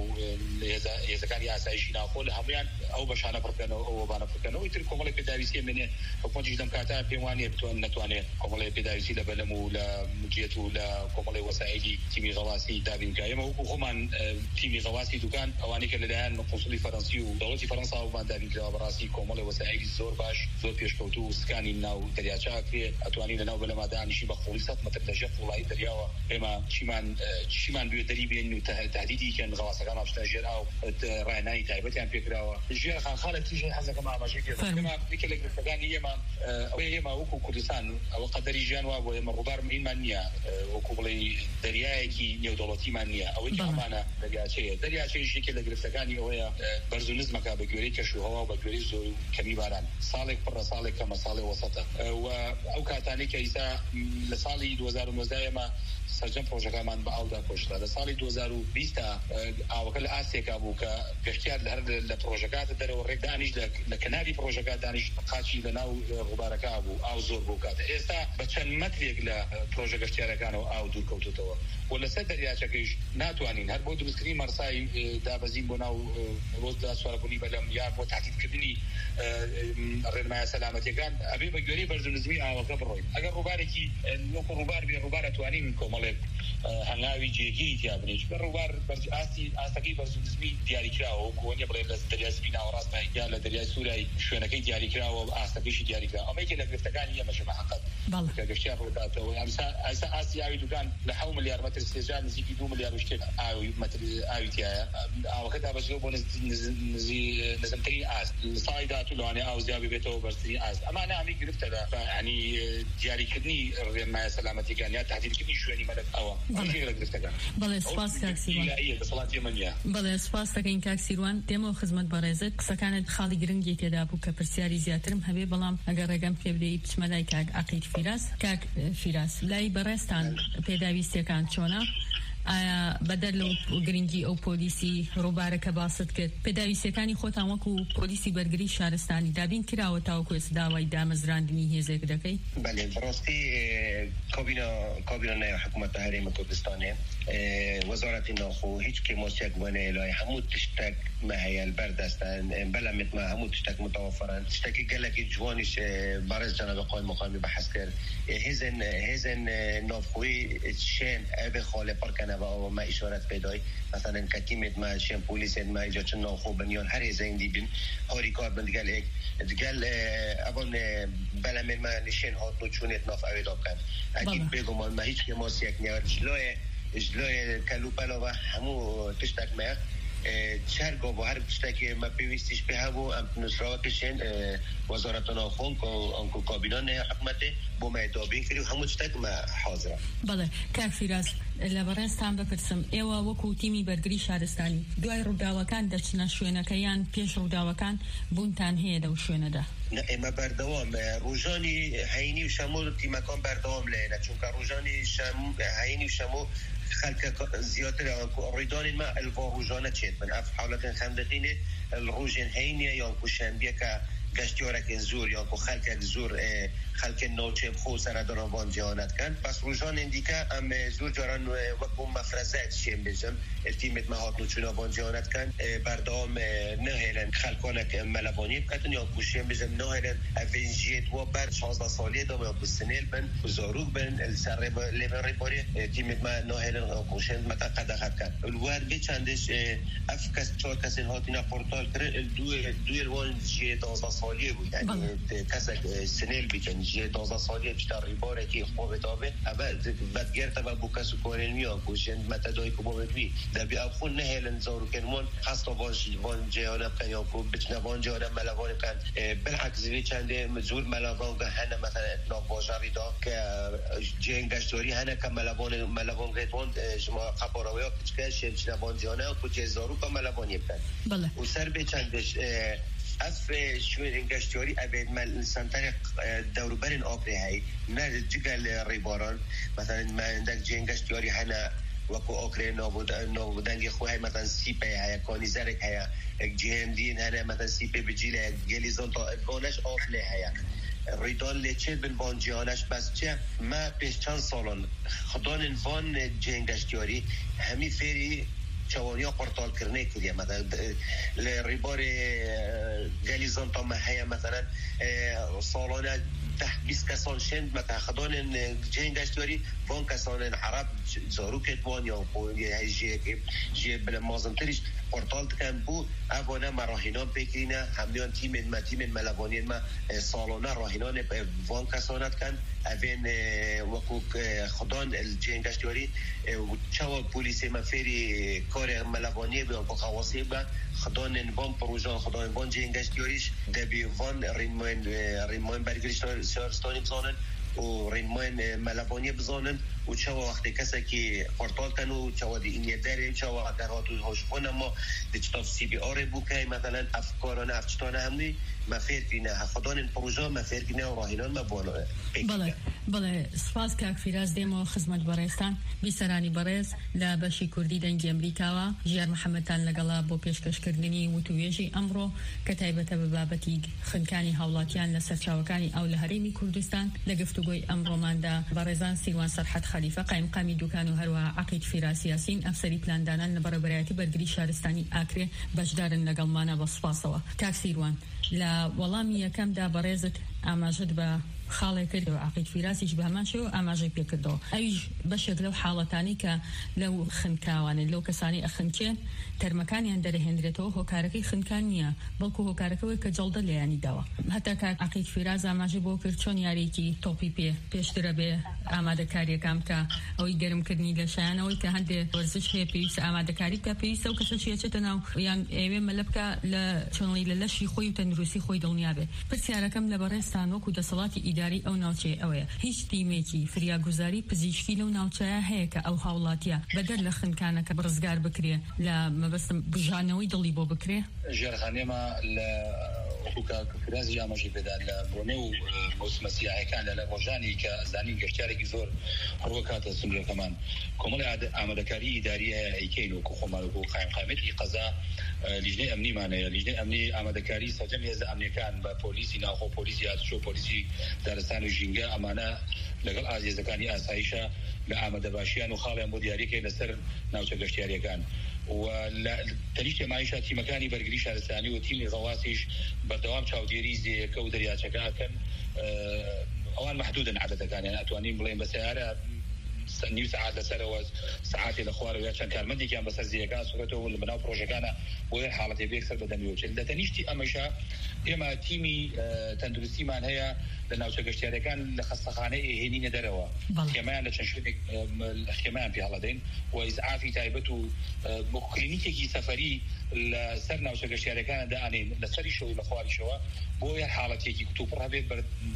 هێزەکانی ئاسایشی ناوخۆ لە هەمویان ئەو بەشانە پڕکەنەوە ئەو وەبانە پڕکەنەوە ئیتر کۆمەڵی پێداویستی بێنێ حکوومەتیش لەم کاتە پێم وانیە بتوان نەتوانێت کۆمەڵی پێداویستی لە بەلەم و لە مجیەت و لە کۆمەڵی وەسایلی تیمی غەواسی دابین کە ئێمە وەکو خۆمان تیمی غەواسی دوکان ئەوانەی کە لەلایەن قونسوڵی فەڕەنسی و دەوڵەتی فەڕەنساومان دابین کراوە بەڕاستی کۆمەڵی وەسایلی زۆر باش زۆر پێشکەوتو و سکانی ناو دەریاچە کرێ ئەتوانین لەناو بەلەما دانیشی بە خۆڵی سەد مەتر لەژێر قوڵایی دەریاوە ئێمە چیمان چیمان دوێ دەری بێن و تهدیدی کەن غەواسەکان بچنە ژێر ئاو ڕاهێنانی تایبەتیان پێکراوە ژێر خانخاڵە تیژی حەزەکەم ئاماژەی کرد ئێمە یەکێک لە گرفتەکانی ئێمە ئەوەی ئێمە وەکو کوردستان ئەوە قەدەری ژیان وا بۆ ئێمە ڕووبار مهممان نییە وەکو بڵێ دەریایەکی نێودەوڵەتیمان نییە ئەوەی ئەمانە دەریاچەیە دەریاچەیش یەکێ لە گرفتەکانی ئەوەیە بەرز و نزمەکە بە گوێرەی کەشوهەوا و بە گوێرەی زۆر کەمی باران ساڵێک پڕە ساڵێک کەمە ساڵێ وەسەتە و ئەو کاتانەی کە ئیسا لە ساڵی دوو هەزار و نۆزدە ئێمە سەرجەم پرۆژەکەمان بە ئاودا کۆشتا لە ساڵی دوو هەزار و بیست ئاوەکە لە ئاسێکا بوو کە گەشتیار لە هەر لە پرۆژەکاتە دەرەوە ڕێک دانیش لە کەناری پرۆژەکە دانیش قاچی لە ناو ڕووبارەکە بوو ئاو زۆر بوو کاتە ئێستا بە چەند مەترێک لە پرۆژە گەشتیارەکانەوە ئاو دوور کەوتوتەوە و لەسەر دەریاچەکەیش ناتوانین هەر بۆ دروستکردنی مەرسای دابەزین بۆ ناو ڕۆزدا سوارەبوونی بەلەم یان بۆ تاکیدکردنی ڕێنمایە سەلامەتیەکان ئەبێ بە گوێرەی بەرزنزمی ئاوەکە بڕۆین ئەگەر ڕووبارێکی وەکو ڕووبار بێ ڕووبار ئەتوانین کۆمەڵێک هەنگاوی جێگەی تیا بنێت بە ڕووبار ئاستی ئاستەکەی بەرزنزمی دیاریکراوە کۆنیە بڵێ لە دەریای سپی ناوەڕاست یا لە دەریای سوورای شوێنەکەی دیاریکراوە ئاستەکەیشی دیاریکرا ئەمەیەکە لە گرفتەکانی ئێمەشە بەحەقەت کە گەشتیان ڕووداتەوە ئەمسا ئاستی ئاوی دوکان لە حەوت ملیار مەتر سێجار نزیکی دوو ملیار و شتێک ئاوی مەتر ئاوی تایە ئاوەکە دابەزیەوە بۆ نزمترین ئاست ساڵی داهاتوو لەوانەیە ئاو زیاد بێتەوە بەرزترین ئاست ئەمانە هەمووی گرفتە لە ینی دیاریکردنی ڕێنمایە سەلامەتیەکان یا تاهدیدکردنی شوێنی مەلک ئەوە ئەمەیەک لە گرفتەکان. بەڵێ سوپاس کاک سیروان. بەڵێ سوپاس دەکەین کاک سیروان. دێمەوە خزمەت بەڕێزت قسەکانت خاڵی گرنگی تێدا بوو کە پرسیاری زیاترم هەبێ بەڵام ئەگەر ڕێگەم پێ بدەیت بچمە لای کاک عەقیل فیراس. کاک فیراس لای بەڕێستان پێداویستیەکان چۆنە؟ ئایا بەدەر لەو گرنگی ئەو پۆلیسی ڕووبارەکە باست کرد پێداویستیەکانی خۆتان وەکو پۆلیسی بەرگری شارستانی دابین کراوە تاوەکو ئێستا داوای دامەزراندنی هێزێک دەکەی؟ بەڵێ بەڕاستی کابینە کابینە حکوومەتە هەرێمی کوردستانê وەزارەتی ناوخۆ هیچ کێمۆسیەک وەنێ لای هەموو تشتێک ما هەیە بەردەستان بەلەمێت ما هەموو تشتێک متەوەفرن تشتێکی گەلێکی جوانیش بەڕێز جەناب قای مقامی بەحەس کرد هێزن هێزن ناوخۆیی شێن ئەبێ خاڵێ پڕکەنە و ما اشارت پیدای مثلا کتیمت ما شیم پلیست ما اینجا چون ناخو بنیان هر زندی بین هاری کار بند گل یک گل اون بلمن ما نشین هات نو چونت ناف اویداب کن اگه بگم ما هیچ که ماست یک نیار جلوی جلوی کلو پلا و همو تشتک ما چرگا و هر تشتکی ما پیوستیش به همو ام نصرات کشین وزارت ناخون که انکو کابینان حکومت بۆ مایدابین کردی و هەموو شتێک مە حاضرە. بەڵێ کاک فیراس لە بەڕێزتان بپرسم ئێوە وەکو تیمی بەرگری شارستانی دوای ڕووداوەکان دەچنە شوێنەکەیان پێش ڕووداوەکان بوونتان هەیە لەو شوێنەدا؟ ئێمە بەردەوام ڕۆژانی هەینی و شەمۆ تیمەکان بەردەوام لێنە چونکە ڕۆژانی هەینی و شەمۆ خەلکە زیاتر ڕێدانین ما ئەلڤا ڕۆژانە چێت بن ئەف حاڵەتن خەمدەتینێ ڕۆژێن هەینیە یان کو شەمبیەکە گەشتیارێکی زۆر یان کو خەلکێک زۆر خەلکێ ناوچێ بخۆ سەردەڕەوان جیهانەت کەن پس ڕۆژانên دیکە ئەم زۆر جاران وەکو مەفرەزەت شێم بێژم تیمت مە هاتن و چوناوان جیهانەت کەن بەردەوام نەهێلن خەلکانێک مەلەوانی بکەن یان کو شێم بێژم نەهێلن ئەڤین ژێت وە بەر شانزدە ساڵیە دەما کو سنێل بن کو زاروک بن سەر لێبن ڕێبارێ تیمت مە نەهێلن کو شێم مەتە قەدەغەت کەن الوار بێ چەندش ئەف کەس چوار کەسێن هاتینە پۆرتال کرد دوێ دوێ وان ژێ دازدە ساڵیە بوو یعنی کەسێک سنێل بیکەن ژێ دازدە ساڵیە پشتا ڕێبارێکی خۆ بێتابێ ئەبە بەدگێرتەوە بۆ کەس و کۆرێنمیان کو شێن مەتەدای کو بۆ بێتوی دەبی ئەو خۆ نەهێلن زاروکێنوان هەستا وان جیهانە بکەن یان کو بچنە وان جیهانە مەلەوان بکەن بالعکس وێ چەندێ زۆر مەلەوان هەنە مەسەلا ئەتناف باژاریدا کە جێن گەشتیاری هەنە کە مەلەوان مەلەوان ڕێتوان ژما قەپاڕەوەیا کچکە شێن بچنە وان جیهانە کو جێ زاروکە مەلەوانی بکەن و سەر بێ چەندش اف شوێن گەشتیاری ئەبێت سنتەر دەوروبەرین ئاپرێ هەی نە جگەل ڕێباران مثلا ماندەک جێن گەشتیاری هەنە وەکو ئۆکرێ ناودەنگی خۆ هەیە مەتەن سیپێ هەیە کۆنیزەرێک هەیە جێهێندین هەنە مەتەن سیپێ بجیلە گەلیزۆن تا ئەدوانەش ئاپلێ هەیە ڕێدان لێ چێت بن وان جیهانەش بەس چێ ما پێش چەند ساڵان خدانن وان جێن گەشتیاری هەمی فێری چوانیا قرطال کرنه کلیه مثلا لربار گلیزان تا هيا مثلا سالانه ده بیست کسان شند مثلا خدان جین گشتیاری وان کسان عرب زاروکت وان یا یا جی جی بل مازنتریش قرطال کن بو اوانه مراهنان بکرینه همیان تیم ما تیم ملوانی ما سالانه راهنان وان کسانت کن اوین وقوع خدان الجین گشتیاری چوا پلیس مفری کار ملوانی بیان با خواصی با خدان وان پروژه خدان وان جین گشتیاریش دبی وان رینماین رینماین برگریش شهرستانی بزنن و رینماین ملوانی بزنن و چوا وقتی کسی که قرطال کنو چوا دی این داره چوا در هاتو هاشون ما دیجیتال سی بی آر بوکه مثلا افکاران افچتان همونی مفیر کنه خدان این پروژه مفیر کنه و راهنان ما بالا بله بله سپاس کاک فیراز دێمەوە خزمەت بەڕێستان بیسەرانی بەڕێز لە بەشی کوردی دەنگی ئەمریکاوە ژیار محەممەدتان لەگەڵا بۆ پێشکەشکردنی وتوێژی ئەمڕۆ کە تایبەتە بە بابەتی خنکانی هاوڵاتیان لە سەرچاوەکانی ئەو لە هەرێمی کوردستان لە گفتوگۆی ئەمڕۆماندا بەڕێزان سیروان سەرحەد خەلیفە قایمقامی دوکان و هەروە عەقید فیراس یاسین ئەفسەری پلاندانان لە بەڕێبەرایەتی بەرگری شارستانی ئاکرێ بەشدارن لەگەڵمانە بە سوپاسەوە. کاک سیروان، لە وەڵامی یەکەمدا بەڕێزت ئاماژت بە خاڵێک کردەوە، عەقید فیراسیش بە هەمان شێوە ئاماژەی پێکردەوە. ئەویش بەشێک لەو حاڵەتانی کە لەو خنکاوانە لەو کەسانی ئەخنکێن تەرمەکانیان دەرەهێنرێتەوە، هۆکارەکەی خنکان نییە بەڵکو هۆکارەکەوەی کە جەڵدە لێیانی داوە. هەتا کاک عەقید فیراز ئاماژەی بۆ کرد چۆن یاریکی تۆپی پێ پێشترە بێ ئامادەکاریەکان کە ئەوەی گەرمکردنی لە شایانەوەی کە هەندێک وەرزش هەیە پێویستە ئامادەکاری بکە، پێویستە و کەسە چێتە ناو یان ئێوێ مەلە بکە لە چۆنڵی لە لەشی خۆی و تەندروستی خۆی دڵنیا بێ. پرسیارەکەم لە بەڕێستان وەکو دەسەڵاتی ئیداری ئەو ناوچەیە ئەوەیە، هیچ تیمێکی فریاگوزاری پزیشکی لەو ناوچەیە هەیە کە ئەو هاوڵاتیە بەدەر لە خنکانەکە بڕزگار بکرێ لە مەبەستم بژانەوەی دڵی بۆ بکرێ؟ ژێرخانێمە لە وەکوکە فرازی ئاماژەی پێدا لە بۆنێ و مۆسمە سیاحەکان لە ڕۆژانی کە ئەزانی گەشتیارێکی زۆر هەروە کاتە سنوورەکەمان کۆمەڵی ئامادەکاری ئیداریە ئەیکەین وەکو خۆمالوەکو قایمقامەتی قەزا لیژنەی ئەمنیمانەیە، لیژنەی ئەمنی ئامادەکاری سەرجەم هێزە ئەمنیەکان بە پۆلیسی ناوخۆ، پۆلیسی هاتوچۆ، پۆلیسی دارستان و ژینگە ئەمانە لەگەڵ ئازێزەکانی ئاسایشە لە ئامادەباشیان و خاڵیان بۆ دیاریکەی لەسەر ناوچە گەشتیاریەکان و تەنیشت مایشە تیمەکانی بەرگری شارستانی و تیمی ڕەواسیش بەردەوام چاودێری زیەکە و دەریاچەکەکەن. ئەوان محدودن عادەتەکانیان ئەتوانین بڵێن بە سیارە نیو ساعات لەسەرەوە ساعاتی لە خوارەوە چەند کارمەندێکیان بەسەر زیەکان سوڕێتەوە لە بەناو پرۆژەکانە بۆیە حاڵەتی بێک سەر بەدەمیەوە. لە تەنیشتی ئەمەشە ئێمە تیمی تەندروستیمان هەیە لە ناوچە گەشتیارەکان لە خەستەخانە ئێهێنینە دەرەوە، خێمەیان لە چەند شوێنێک خێمەیان پێ هەڵەدەین و ئیزعافی تایبەت و کلینیکێکی سەفەری لە سەر ناوچە گەشتیارەکانە دائانین لەسەری شەوی لە خواریشەوە بۆیە حاڵەتێکی کتوپڕ هەبێت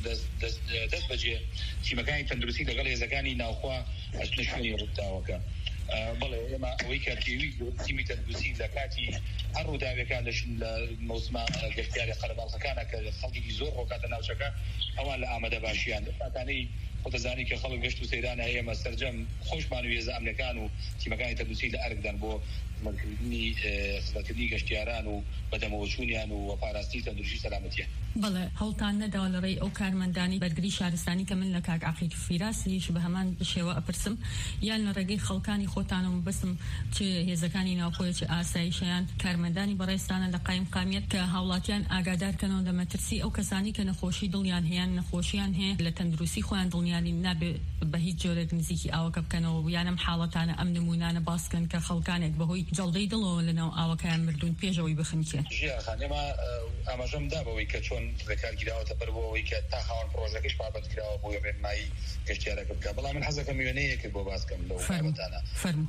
دەست بەجێ تیمەکانی تەندروستی لەگەڵ هێزەکانی ناوخوا ئەچنە شوێنی ڕووداوەکە. بەڵێ ئێمە ئەوەی کە پێوی تیمی تەندروستی لە کاتی هەر ڕووداوەکان لە مەوسمە گەشتیاری قەرەباڵغەکانە کە خەڵکی زۆر ڕۆکاتە ناوچەکە ئەوان لە ئامادەباشییان دەفاتانەی خۆتەزانی کە خەڵک گەشت و سەیرانە ئێمە سەرجەم خۆشمان و هێزە ئەمنەکان و تیمەکانی تەندروستی لە ئەرکدان بۆ خزمەتکردنی خزمەتکردنی گەشتیاران و بەدەمەوەچوونیان و پاراستنی تەندروستی سەلامەتیان. بەڵێ هەوڵتان نەداوە لەڕێی ئەو کارمەندانی بەرگری شارستانی کە من لە کاک عەقید فیراسیش بە هەمان شێوە ئەپرسم، یان لە ڕێگەی خەڵکانی خۆتانم بەسم چ هێزەکانی ناوخۆیە چ ئاسایشیان کارمەندانی بەڕێستانە لە قایمقامیەت کە هاوڵاتیان ئاگادارکەنەوە لە مەترسی ئەو کەسانی کە نەخۆشی دڵیان هەیەیان نەخۆشیان هەیە لە تەندروستی خۆیان دڵنیانی نابێت بە هیچ جۆرێک نزیکی ئاوەکە بکەنەوە و یانم حاڵەتانە ئەم نمونانە باسکەن کە خەڵکانێک بەهۆی جەڵدەی دڵەوە لەناو ئاوەکەیان مردوون پێشەوەی بخنکێن. ژێرخانێمە ئاماژەم دا بەوەی کە چۆن ڕێکارگیراوەتە بەر بۆەوەی کە تا خاوەن پرۆژەکەش بابەت کراوە بۆ ڕێنمایی گەشتیارەکە بکە. بەڵام من حەزەکەم وێنەیە کرد بۆ باسکەم لەو بابەتانە.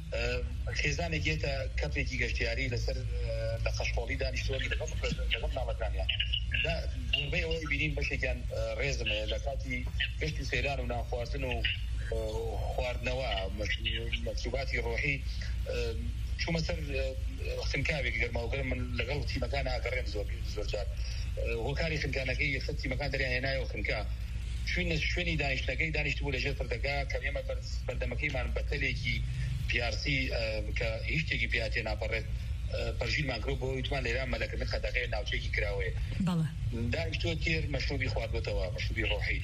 خێزانێک یێتە کەپێکی گەشتیاری لەسەر لە قەشقۆڵی دانیشتووە لەگەڵ ناڵەکانیان زۆربەی ئەوەی بینین بەشێکیان ڕێزمەیە لە کاتی گەشت و سەیران و ناخواردن و خواردنەوە مەشروباتی ڕۆحی چوومە سەر خنکاوێک گەرماوگەرم من لەگەڵ تیمەکان ئاگەڕێم زۆر زۆرجار هۆکاری خنکانەکەی یەکسەر تیمەکان دەریان هێنایەوە خنکا شوێنە شوێنی دانیشتەکەی دانیشتبوو لەژێر پردەکە کە ئێمە بەردەمەکەیمان بەتەلێکی پیارسی کە هیچ شتێکی پیاتێ ناپەڕێت پەرژینمان کرد بۆ یوتمان لێران مەلەکردن خەدەقەیە ناوچەیەکی کراوەیە. دانیشتووە تێر مەشروبی خواردبێتەوە، مەشروبی ڕۆحی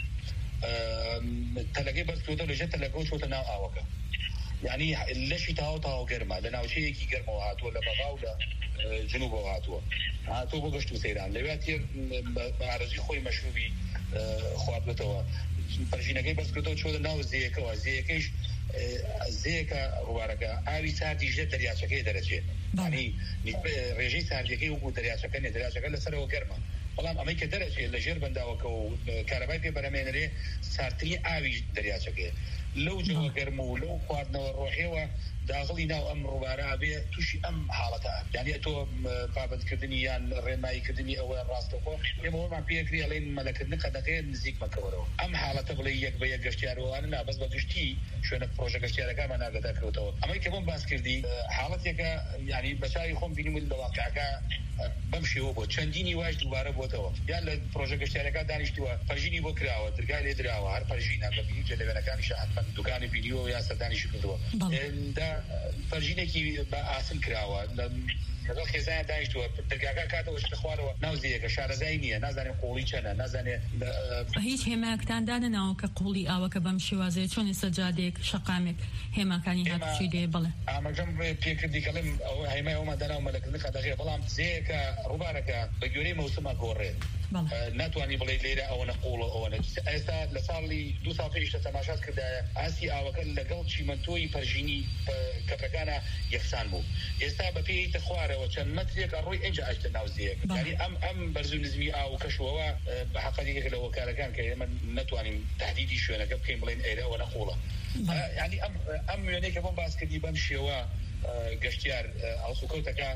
تەلەکەی بەرزکردەوە لەژێر تەلەکە و چۆتە ناو ئاوەکە، یعنی لەشی تاو تاو گەرمە لە ناوچەیەکی گەرمەوە هاتووە لە بەغا و لە جنوبەوە هاتووە هاتووە بۆ گەشت و سەیران لەوێ تێر بە ئارەزوی خۆی مەشروبی خواردبێتەوە پەرژینەکەی بەرزکردەوە چۆتە ناو زیەکەوە زیەکەیش زیەکە ڕوارەکە ئاوی ساردی ژێر دەریاچەکەی دەرەچێت، ینی ڕێژەی ساردیەکەی وەکو دەریاچەکە نێ دەریاچەکە لەسەرەوە گەرمە، بەڵام ئەمەی کە دەرەچێت لە ژێر بەنداوەکە و کارەبای پێ بەرەمێنرێ ساردترین ئاوی دەریاچەکەی لەو جەوە گەرم و لەو خواردنەوە ڕۆحێوە داغڵی ناو ئەم ڕووبارە بێ تووشی ئەم حاڵەتە، یعنی تۆ بابەتکردنی یان ڕێنماییکردنی ئەوە ڕاستەخۆ ئێمە وەمان پێکری ئەڵێن مەلەکردن خەدەقەیە نزیک مەکەوەرەوە ئەم حاڵەتە بڵێ یەک بە یەک گەشتیارەوەوانە نابەست بە گشتی شوێنە پرۆژە گەشتیارەکانمان ئاگادارکەوتەوە. ئەمەی کە بۆم باس کردی حاڵەتێکە ینی بەچاوی خۆم بینیم لە واقعەکە بەم شێوە بۆ چەندینی واش دووبارە بۆتەوە، یان لە پرۆژە گەشتیارەکان دانیشتووە پەرژینی بۆ کراوە دەرگای لێ درراوە هەر پەرژینە بە بینی جەلەوێنەکانیش حتمەن دوکانی بینیوە یا سەردانیشی کردووە دا پەرژینێکی بە ئاسن کراوە لەگەڵ خێزان دانیشتووە دەرگاکە کاتەوە شتە خوارەوە ناوزیەکە شارەزایی نییە نازانێ قوڵی چەنە نازانێ هیچ هێماکتان دانەناوە کە قوڵی ئاوەکە بەم شێوازەیە چۆن ئێستا جادێک شەقامێک هێماکانی هاتوچی دێ بڵێ ئاماژەم پێکردی کەڵێم هەیمای ئەومان دانا و مەلەکردنی قەدەغێ بەڵام زەیەکە ڕووبارەکە بە گوێرەی مەوسمە گۆڕێت ناتوانانی بڵێ لێرە ئەوەنە قوڵە ئەوەنە ئێستا لە ساڵی دو ساڵ پێشتە تەماشات کردایە ئاسی ئاوەکە لەگەڵ چیمەنتۆی پەرژینی کەپەکانە یەکسان بوو ئێستا بە پێیتە خوارەوە چەند مەترێکە ڕۆی ئەنج ئاشتە ناوزیەک یعنی ئەم ئەم بەرزوو نزمی ئاو کەشوەوە بە حەقەتێکێک لە وەکارەکان کە ئێمە ناتوانین تهدیدی شوێنەکە بکەین بڵێن ئێرە ئەوەنە قوڵە یعنی ئەم ئەم وێنەیەکە بۆم باس کردی بەم شێوە گەشتیار ئەڵسوکەوتەکە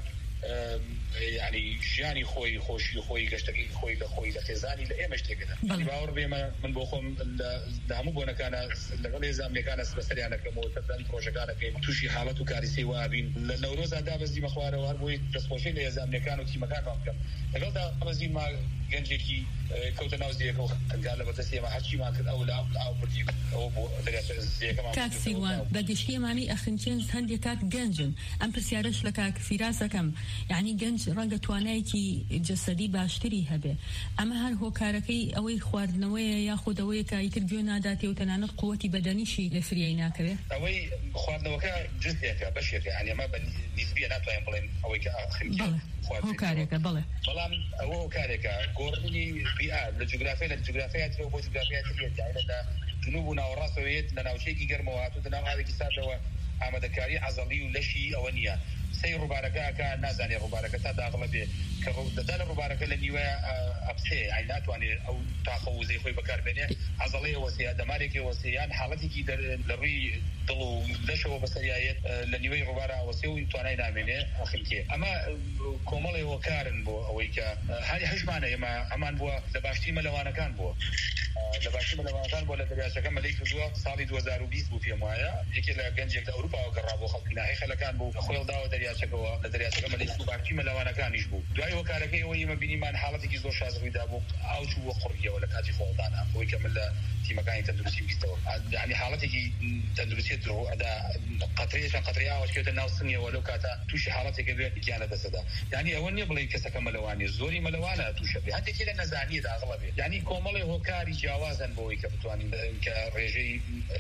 یعنی ژیانی خۆی خۆشی خۆی گەشتەکەی خۆی لە خۆی لە خێزانی لە ئێمە شتێکەکە باوەڕ بێمە من بۆ خۆم لە هەموو بۆنەکانە لەگەڵ ێزامەکانە بەسەریانەکەمەوە تەبدانی پرۆژەکانەکەین تووشی حاڵەت و کاریسی وابین لە نەورۆزا دابەزیمە خوارەوە هەر بۆی دەستخۆشی لە ێزامەکان و تیمەکانمان بکەم لەگەڵ دابەزیمە گەنجێکی کەوتە ناوزیەکە و خەنگان لە بەدەستێمە هەرچیمان کرد ئەو لە ئاو بردی ئەوە بۆ دەریاچەکەمان کاک سیروان بە گشتیمانی ئەخنچێن هەندێک کات گەنجن ئەم پرسیارەش لە کاک فیراسەکەم یعنی گەنج ڕەنگە توانایەکی جەسەدی باشتری هەبێ ئەمە هەر هۆکارەکەی ئەوەی خواردنەوەیە یاخودەوەیە کە ئیتر گوێ ناداتێ و تەنانەت قووەتی بەدەنیشی لە فریای ناکەوێ ئەوەی خواردنەوەکە جزئێکە بەشێکە یعنی ئەمە بە نسبیە ناتوانین بڵێن ئەوەی کە هۆکارێکە بڵێ بەڵام ئەوە هۆکارێکە گۆڕنی بیئە لە جوگرافیا لە جوگرافیاتەوە بۆ جوگرافیاتریت یعنی جنوب و ناوەڕاستەوەیەت لە ناوچەیەکی گەرمەوە هاتووە لەناو ئاوێکی ساردەوە ئامادەکاری عەزەڵی و لەشی ئەوە نییە سەی ڕووبارەکەکە نازانێ ڕووبارەکە تا داغڵە بێ کە دەدا لە ڕووبارەکە لە نیوە ئەبسێ ئای ناتوانێت ئەو تاخە وزەی خۆی بەکاربێنێ عەزەڵەی وەسەیە دەمارێکی وەسەیان حاڵەتێکی لە ڕووی دڵ و لەشەوە بەسەریایەت لە نیوەی ڕووبارە وەسێ و توانای نامێنێ ئەخینکێ ئەمە کۆمەڵی هۆکارن بۆ ئەوەی کە هەری هەژمانە ئێمە ئەمان بووە لە باشتی مەلەوانەکان بووە لە باشتی مەلەوانەکان بۆ لە دەریاچەکە مەلەی کردووە ساڵی دوو هەزار و بیست بوو پێم وایە یەکێک لە گەنجێک لە ئەوروپاوە گەڕابوو خەڵکی ناحیە خەلەکان بوو خۆڵ داوە دەریاچەکەوە لە دەریاچەکە مەلەی و باشتی مەلەوانەکانیش بوو دوای هۆکارەکەی ئەوەی ئێمە بینیمان حاڵەتێکی زۆر شازڕوویدا بوو ئاو چوو قوڕیەوە لە کاتی خۆڵدانە ئەوەی کە من لە تیمەکانی تەندروستی بیستەوە یعنی حاڵەتێکی تەندروستی ئەدا قەترەیەشان قەترەی ئاوەشکێتە ناو سنگیەوە لەو کاتە تووشی حاڵەتێکە بێت گیانە دەسەدا یعنی ئەوە نییە بڵێ کەسەکە مەلەوانێ زۆری مەلەوانە تووشە بێ هەندێکی لە نەزانیە داغڵە بێت یعنی کۆمەڵی هۆکاری جیاوازن بۆەوەی کە بتوانین کە ڕێژەی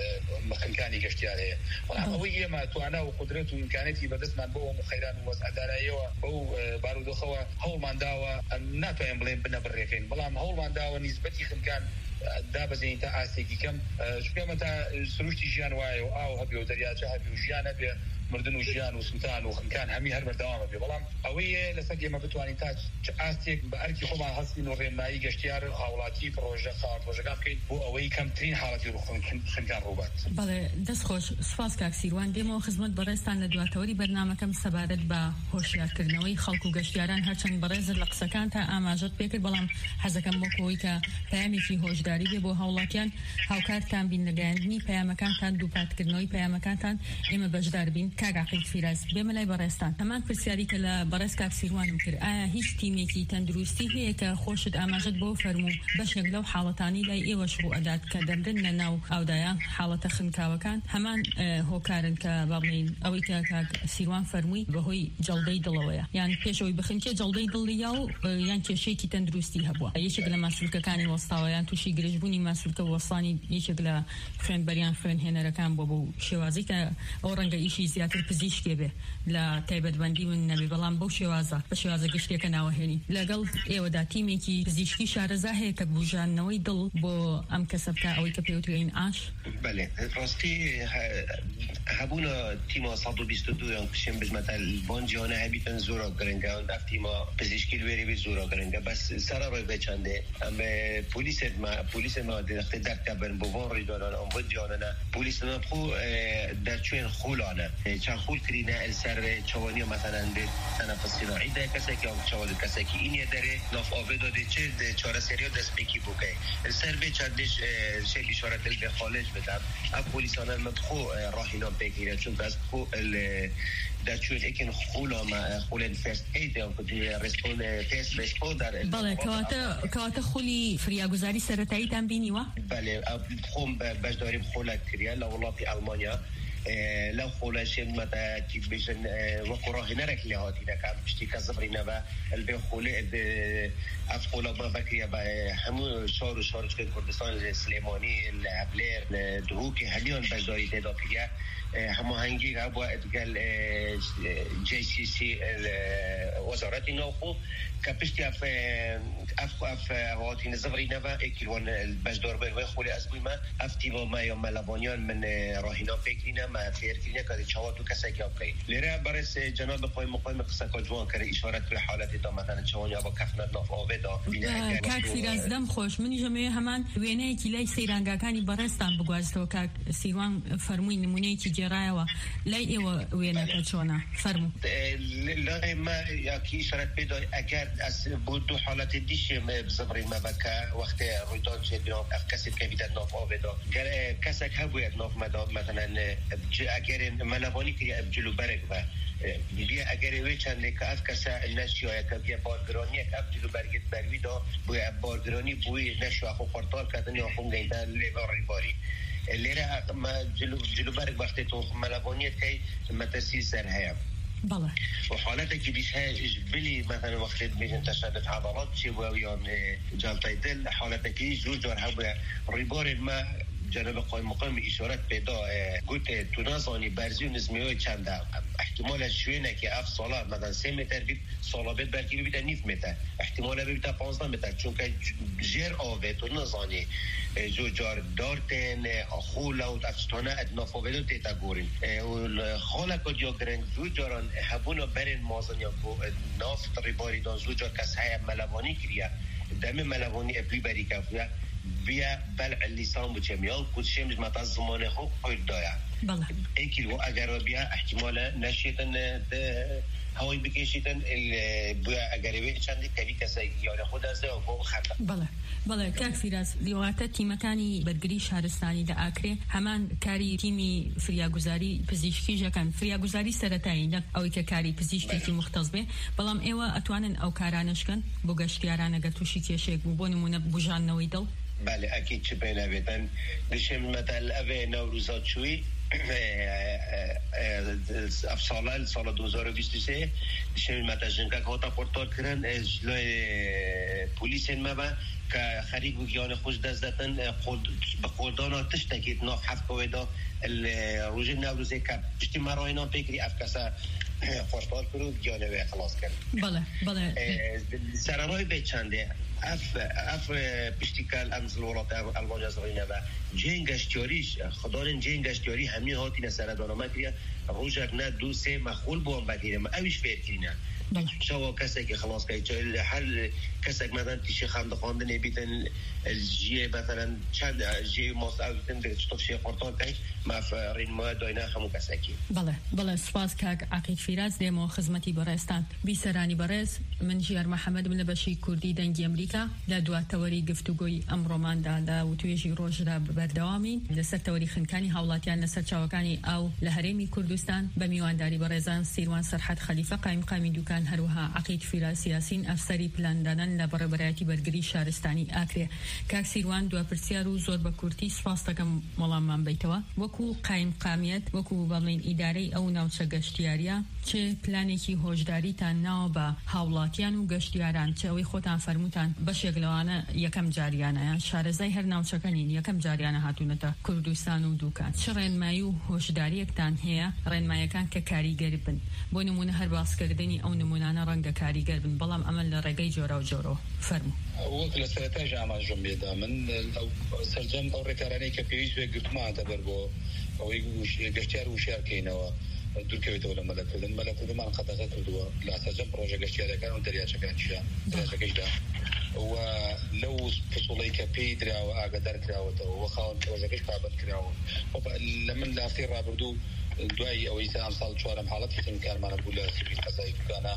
مەخنکانی گەشتیارەیە بەڵام ئەوەی ئێمە توانە و قودرەت و ئیمکانەتی بەدەستمان بۆ خەیران و وەزعەداراییەوە بەو بارودۆخەوە هەوڵمان داوە ناتوانین بڵێن بنە بڕێکەین بەڵام هەوڵمان داوە نیسبەتی خنکان دابەزین تا ئاسێکی کەم شکەمە تا سروشتی ژیان وایە و ئاو هەبێ و دەریاچە هەبێ و ژیانە بێ مردن و ژیان و سوتان و خنکان هەمی هەر بەردەوامە بێ بەڵام ئەوەیە لەسەر ئێمە بتوانین تا ئاستێک بە ئەرکی خۆمان هەستین و ڕێنمایی گەشتیار هاوڵاتی پرۆژە خاڵ پرۆژەکان بکەین بۆ ئەوەی کەمترین حاڵەتی خنکان ڕووبات بەڵێ دەست خۆش سوپاس کاک سیروان دێمەوە خزمەت بەڕێستان لە دواتەوەری بەرنامەکەم سەبارەت بە هۆشیارکردنەوەی خەڵک و گەشتیاران هەرچەند بەڕێزت لە قسەکان تا ئاماژەت پێکرد بەڵام حەزەکەم بۆکەوەی کە پەیامێکی هۆشداری بێ بۆ هاوڵاتیان هاوکارتان بین لەگەیاندنی پەیامەکانتان دووپاتکردنەوەی پەیامەکانتان ئێمە بەشدار بین کاک عەقیل فیراز بێمە لای بەڕێستان هەمان پرسیاری کە لە بەڕێز کاک سیروانم کرد ئایا هیچ تیمێکی تەندروستی هەیە کە خۆشت ئاماژەت بۆ فەرموو بەشێک لەو حاڵەتانی لای ئێوەش ڕوو ئەدات کە دەمرن لە ناو ئاودایان حاڵەتە خنکاوەکان هەمان هۆکارن کە باڵێن ئەوەی کە کاک سیروان فەرمووی بەهۆی جەڵدەی دڵەوەیە یان پێشەوەی بخنکێ جەڵدەی دڵیا و یان کێشەیەکی تەندروستی هەبووە یەکێک لە ماسوولکەکانی وەستاوەیان تووشی گرژبوونی ماسوولکە وەستانی یەکێک لە خوێنبەریان خوێنهێنەرەکان بۆ بۆ شێوازی کە ئەو ڕەنگە ئیشی زیاتر پزیشکێ بێ لە تایبەتبەندی من نەبێ بەڵام بەو شێوازە بە شێوازە گشتێکە ناوەهێنی لەگەڵ ئێوەدا تیمێکی پزیشکی شارەزا هەیە کە بژانەوەی دڵ بۆ ئەم کەسە بکە ئەوەی کە پێوترین ئاش بەڵێ ڕاستی هەبوونە تیمە سەد و بیست و دوو یان پشێن بژمەتە بۆنجیۆنە هەبیتن زۆرە گرنگە و دەف تیمە پزیشکی لێری بێ زۆرە گرنگە بەس سەرە ڕێ بێچەندێ ئەم پۆلیسێتمە پۆلیسێمە دەختێ دەرکەبن بۆ بۆن ڕیدۆنان ئەم بۆ جیۆنەنە پۆلیسەمە خۆ دەرچوێن خۆلانە چەند خۆل کرینە ئەلسەر چاوانیە مەتەنەن بێت تەنەفس صناعی دا کەسێکی ئەو چاوان کەسێکی ئینیە دەرێ ناف ئاوێ دادێ چێ چارەسەریە دەستپێکی بووکەی ئەلسەر بێ چەندێش شێ ئیشارەت بێ خالج بدەم ئەم پۆلیسانە مەبخۆ ڕاهینان پێگیرە چون بەس خۆ دەچوێت ئێکن خۆڵامە خۆڵێن فێست ئەیدە و ڕێسپۆن فێست ڕێسپۆ دەرێ بەڵێ کەواتە کەواتە خۆلی فریاگوزاری سەرەتاییتان بینیوە بەڵێ خۆم بەشداریم خۆڵک کریە لە وڵاتی ئەڵمانیا لو خولش متى كي بيجن وقراه نرك اللي هاتينا كان بشتي كزبرينا با البي خولة أفقولا ما بكري با همو شهر شهر كردستان السليماني العبلير دهوكي هنيون بجاري تدافعية همو هنگی قبوا ادقال جي سي سي وزارة نوخو كبشتي اف اف اف هاتين زبرينا با اكلون البجدار بر خولي اسبوع ما افتيما ما يوم لبنان من راهينا فكرنا ما فكرنا كذا شواتو كساكي اوكي لرا برس جناب قائم مقام قساكو جوان كره اشاره به حالت دا مثلا چوانيا با كفنت ناف اودا كاك فيرازدم خوش من جمعيه همان وينه كي سيرانگاكاني برستان بغوازتو كاك سيوان فرموي نمونه كي جرايوا لاي وينه كچونا فرمو لا ما ياكي اشاره بده اگر از بودو حالت دیش بزبری ما بکا وقت رویداد شد ناف کسی که بیاد ناف آویدا گر کسی که باید ناف مداد مثلا اگر ملوانی که جلو برگ و بیا اگر وی چند که اف کسی نشیا که بیا بارگرانی که اف جلو برگت برویدا بیا بارگرانی بوی نشیا خو پرتال کردن یا خو گیدن لیواری باری لیره ما جلو جلو برگ وقتی تو ملوانی که متسی سر هیا بله وحالتك اللي جبلي مثلا وقت بين تشدد عضلات شي ويان جلطه دل حالتك جوج هبه ريبار ما جناب قائم مقام اشارت پیدا قلت تنازانی برزی نزمیای چند احتمال شوینه که اف سالا مثلا سه متر بید سالابت برکی بید نیف متر احتمال بید پانزده متر چون که جر آوه تنازانی جو جار دارتن خولا و افستانه ادنافا بدو تیتا گورین و خاله کد یا گرنگ جو جاران هبونا برین مازن یا نافت ریباری دان جو جار کس های ملوانی کریه دم ملوانی ابلی بری کفویا بیا بلع اللسان بچمیال کود شمش متا زمانه خوب قید دایا بله ایکی رو اگر بیا احتمال نشیتن هوای بکشیدن بیا اگر بیا چندی کلی کسی یاد خود از ده و خطر بله بله کاک فیراز لیواتە تیمەکانی بەرگری شارستانی لە ئاکرێ هەمان کاری تیمی فریاگوزاری پزیشکیژەکەن فریاگوزاری سەرەتایی نەک ئەوەی کە کاری پزیشکێکی مختص بێ بەڵام ئێوە ئەتوانن ئەو کارانشکن بۆ گەشتیاران ئەگەر تووشی کێشێک بوو بۆ نمونە بژاننەوەی دڵ بله اكيد شبينا بيتن دشم مثلا ابي نوروزات شوي اف سال سال دو هزار و بیست و سه دشم مثلا جنگا کوتا پورتال کردن جلوی پلیس ما با که خرید بگیان خوش دست دادن به قردان تشتکید ناف حفظ کویدا روز نوروزه که پشتی مراهینا بکری افکاسا پورتال کرد بگیانه و خلاص کرد بله بله سرانوی به چنده اف اف پشتیکال امزل ولات البانیا زغینه و جنگشتیاریش خدان جنگشتیاری همین هاتی نسر دانما کریه روزک نه دو سه مخول بوام بگیرم اویش فکر کرینه شو کسی که خلاص کنید هر کسی که مثلا تیشه خانده خانده نبیتن جیه مثلا چند جیه ماستن در چطور شیء قرطان کنید ما فرین ما داینا همون کسی کی بله بله سپاس که عقید فیراز دیمو خدمتی برستان بیسرانی برز من جیار محمد بن بشی کردی دنگی امریکا لدوا توری گفتگوی امرومان دا و تویجی روز را بردوامین لسر توری خنکانی حولاتیان لسر چاوکانی او لهرمی کردستان بمیوانداری برزان سیروان سرحد خلیفه قایم قامی دوکان هروها عقید فیراز سیاسین افسری پلان دادن لبرابرایتی برگری شارستانی آکره کاک سیروان دو پرسیار و زور بکورتی سپاس دکم ملامم بیتوا وکو قایم قامیت وکو بلین اداره او نوچه گشتیاریا چه پلانێکی هۆشداریتان ناوە بە هاوڵاتیان و گەشتیاران چه ئەوەی خۆتان فەرمووتان بەشێک لەوانە یەکەم جاریانەیە شارەزای هەر ناوچەکەنین یەکەم جاریانە هاتوونەتە کوردستان و دووکان چ ڕێنمایی و هۆشداریەکتان هەیە ڕێنمایەکان کە کاریگەر بن بۆ نمونە هەر باسکردنی ئەو نمونانە ڕەنگە کاریگەر بن بەڵام ئەمە لە ڕێگەی جۆرە و جۆرەوە فەرموو وەک لە سەرەتای ئاماژەم بێدا من سەرجەم ئەو ڕێکارانەی کە پێویست بێ گرتمانە بەر بۆ ئەوەی گەشتیار وشارکەینەوە دوورکەوێتەوە لە مەلەکردن مەلەکردمان قەدەغە کردووە لە سەرجەم پرۆژە گەشتیارەکان و دەریاچەکانیشە دەریاچەکەیشدا و لەو فسوڵەی کە پێی دراوە ئاگادار کراوەتەوە وە خاوەن پرۆژەکەش پابەند کراوە لە من لە هەفتەی ڕابردوو دوای ئەوەی ئەم ساڵ چوارەم حاڵەتی خنکارمانە بوو لە سیبیل قەزای دوکانە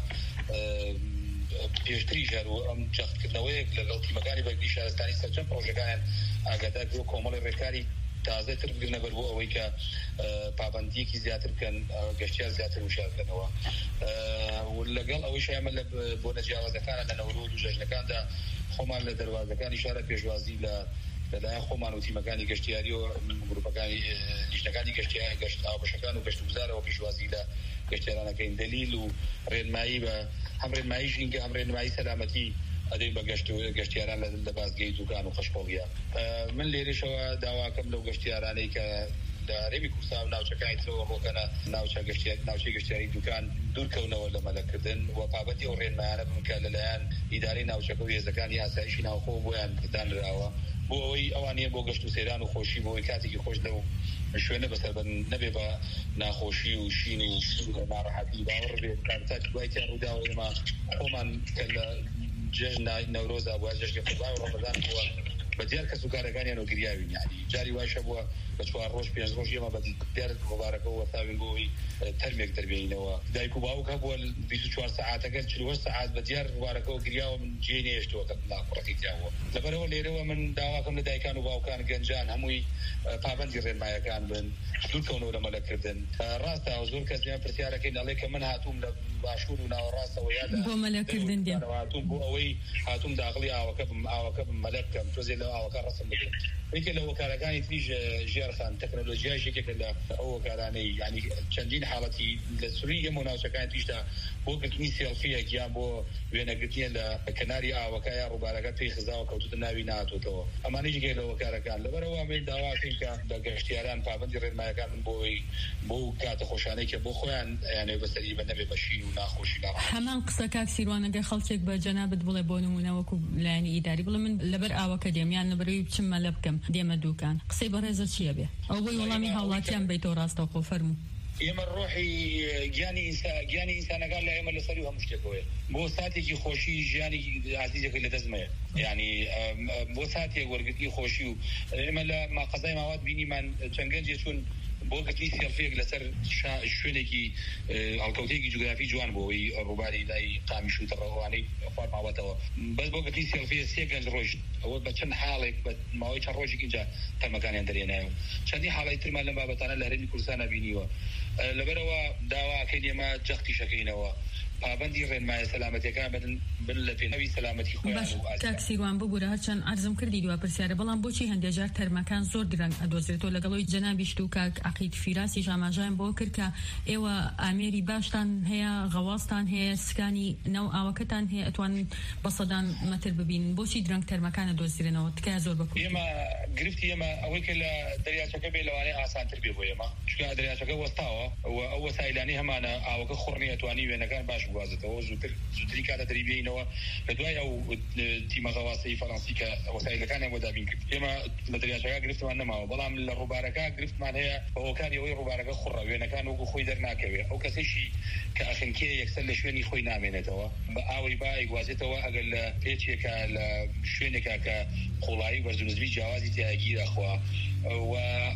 پێشتری ژار و ئەم جەختکردنەوەیەک لەگەڵ تیمەکانی بەرگری شارستانی سەرجەم پرۆژەکانیان ئاگادار کرد و کۆمەڵی ڕێکاری تازه تر بگرنە بەر بۆ ئەوەی کە پابەندیەکی زیاتر بکەن گەشتیار زیاتر وشارکردنەوە لەگەڵ ئەوەی شایمە بۆ نەجیاوازەکانە لە نەورۆز و ژەژنەکاندا خۆمان لە دەواازەکانی شارە پێشوازی لە لە خۆمان و تیمەکانی گەشتیاری و گروپەکانی لیژنەکانی گەشتیاری گەشت ئاوبەشەکان و گەشتگوزارەوە پیشوازی لە گەشتیارانەکەین دلیل و ڕێنمایی بە هەم ڕێنماییش اینکە هەم ڕێنمایی سەلامەتی ئەدەین بە گەشت و گەشتیاران لە بازگەی دوکان و خەشخۆڵیە. من لێرەشەوە داواکەم لەو گەشتیارانەی کە دارێمی کوردستان و ناوچەکانی ترەوە ڕۆکەنە ناوچە گەشتیار ناوچەی گەشتیاری دوکان دوورکەونەوە لە مەلەکردن و پابەتی ئەو ڕێنمایانە بن کە لەلایەن ئیدارەی ناوچەکە و هێزەکانی ئاسایشی ناوخۆ بۆیان دانراوە بۆ ئەوەی ئەوانەیە بۆ گەشت و سەیران و خۆشی بۆی کاتێکی خۆش لەو شوێنە بەسەر بن نەبێ بە ناخۆشی و شین و ناڕەحەتی باوەڕ بێت کاتێک دوایتیان ڕووداوە ئێمە خۆمان کە لە جێژن نەورۆزا بووە جێژنی قوربان و ڕەمەزان بووە بەدیار کەس و کارەکانیان و گریاوین یعنی جاری واشە بووە بە چوار ڕۆژ پێنج ڕۆژ ئێمە بەدیار مبارەکەەوە وەساوین بۆی تەرمێک دەربێنینەوە دایک و باوک هەبووە بیست و چوار سەعاتەکە چل و هەشت سەعات بەدیار مبارەکەەوە گریاوە من جێ نێشتەوە کە ناقوڕەتی تیاوە لەبەرەوە لێرەوە من داواکەم لە دایکان و باوکان گەنجان هەمووی پابەندی ڕێنمایەکان بن دوورکەونەوە لە مەلەکردن. ڕاستە زۆر کەس دیان پرسیارەکەی دەڵێ کە من هاتووم لە باشوور و ناوەڕاستەوە یادا بۆ مەلەکردن دێم هاتووم بۆ ئەوەی هاتووم داخڵی ئاوەکە بم ئاوەکە بم مەلە بکەم تۆزێ لە ئاوەکە ڕەسم بکەم یەکێ لە وەکارەکانی تریژ ژێرخان تەکنۆلۆژیاش یەکێکە لە ئەو وەکارانەی یعنی چەندین حاڵەتی لە سووری هەموو ناوچەکانی تریشدا بۆ گرتنی سێڵفیەک یان بۆ وێنەگرتنیە لە کەناری ئاوەکە یا ڕووبارەکە پێی خزاوە کەوتوتە ناوی نهاتۆتەوە ئەمانەی یەکێک لە وەکارەکان لەبەرەوە ئەمەی داواکەین کە بە گەشتیاران پابەندی ڕێنمایەکان من بۆی بۆ کاتە خۆشانەی کە بۆ خۆیان یانێ بەسەری بە نەبێ بەشین و ناخۆشی هەمان قسە کاک سیروانەگە خەڵکێک بە جەنابەت بڵێ بۆ نمونە وەکو لایەنی ئیداری بڵێ من لەبەر ئاوەکە دێم یان لەبەرەوەی بچم مەلە بکەم دێمە دووکان قسەی بەڕێزە چییە بێ ئەو بۆی وەڵامی هاوڵاتیان بیتەوە ڕاستەوخۆ فەرموو ئێمە ڕۆحی گیانی گیانی ئینسانەکان لە ئێمە لەسەری هەموو شتێکەوەیە بۆ ساتێکی خۆشی ژیانی عزیزەکەی لەدەستمەیە یعنی بۆ ساتێک وەرگرتی خۆشی و ئێمە لە ماقەزای ماوات بینیمان چەند گەنجێ چوون بۆ گرتنی سێلفیەک لەسەر شوێنێکی هەڵکەوتەیەکی جوگرافی جوان بۆەوەی ڕووباری لای قامیش و تەڕەوانەی خوار ماوەتەوە بەس بۆ گرتنی سێلفیە سێ گەنج ڕۆژ ئەوە بە چەند حاڵێک بە ماوەی چەند ڕۆژێک اینجا تەرمەکانیان دەرێنایەوە چەندی حاڵی ترمان لەم بابەتانە لە هەرێمی کوردستان بینیوە لەبەرەوە داواکەین ئێمە جەختی شەکەینەوە پابەندی ڕێنمایە سەلامەتیەکان بن لە پێناوی سەلامەتی خۆیان و تاکسیروان ببوورە هەرچەند ئەرزم کردی دووە پرسیارە بەڵام بۆچی هەندێک جار تەرمەکان زۆر درەنگ ئەدۆزرێتەوە لەگەڵەوەی جەنابیشت و کاک عەقید فیراسی ژاماژەیان بۆ کرد کە ئێوە ئامێری باشتان هەیە غەواستان هەیە سکانی نەو ئاوەکەتان هەیە ئەتوانن بە سەدان مەتر ببین بۆچی درەنگ تەرمەکان ئەدۆزرێنەوە تکایە زۆر بەکوت ئێمە گرفتی ئێمە ئەوەی کە لە دەریاچەکە بێ لەوانەیە ئاسانتر بێ بۆ ئێمە چونکە دەریاچەکە وەستاوە ئەو وەسایلانەی هەمانە ئاوەکە خوڕنی ئەتوانی وێنەکان باش بوازێتەوە زووتر زووتری کاتە دەریبێنەوە لە دوای ئەو تیمە غەواستەی فەڕەنسی کە وەسایلەکانیان بۆ دابین کرد ئێمە لە دەریاچەکە گرفتمان نەماوە بەڵام لە ڕووبارەکە گرفتمان هەیە بە هۆکاری ئەوەی ڕووبارەکە خوڕە وێنەکان وەکو خۆی دەرناکەوێت ئەو کەسێکی کە ئەخنکێ یەکسەر لە شوێنی خۆی نامێنێتەوە بە ئاوی با ئیگوازێتەوە ئەگەر لە پێچێکە لە شوێنێکە کە قوڵایی وەرزونزوی جیاوازی تیاگیرەخوا و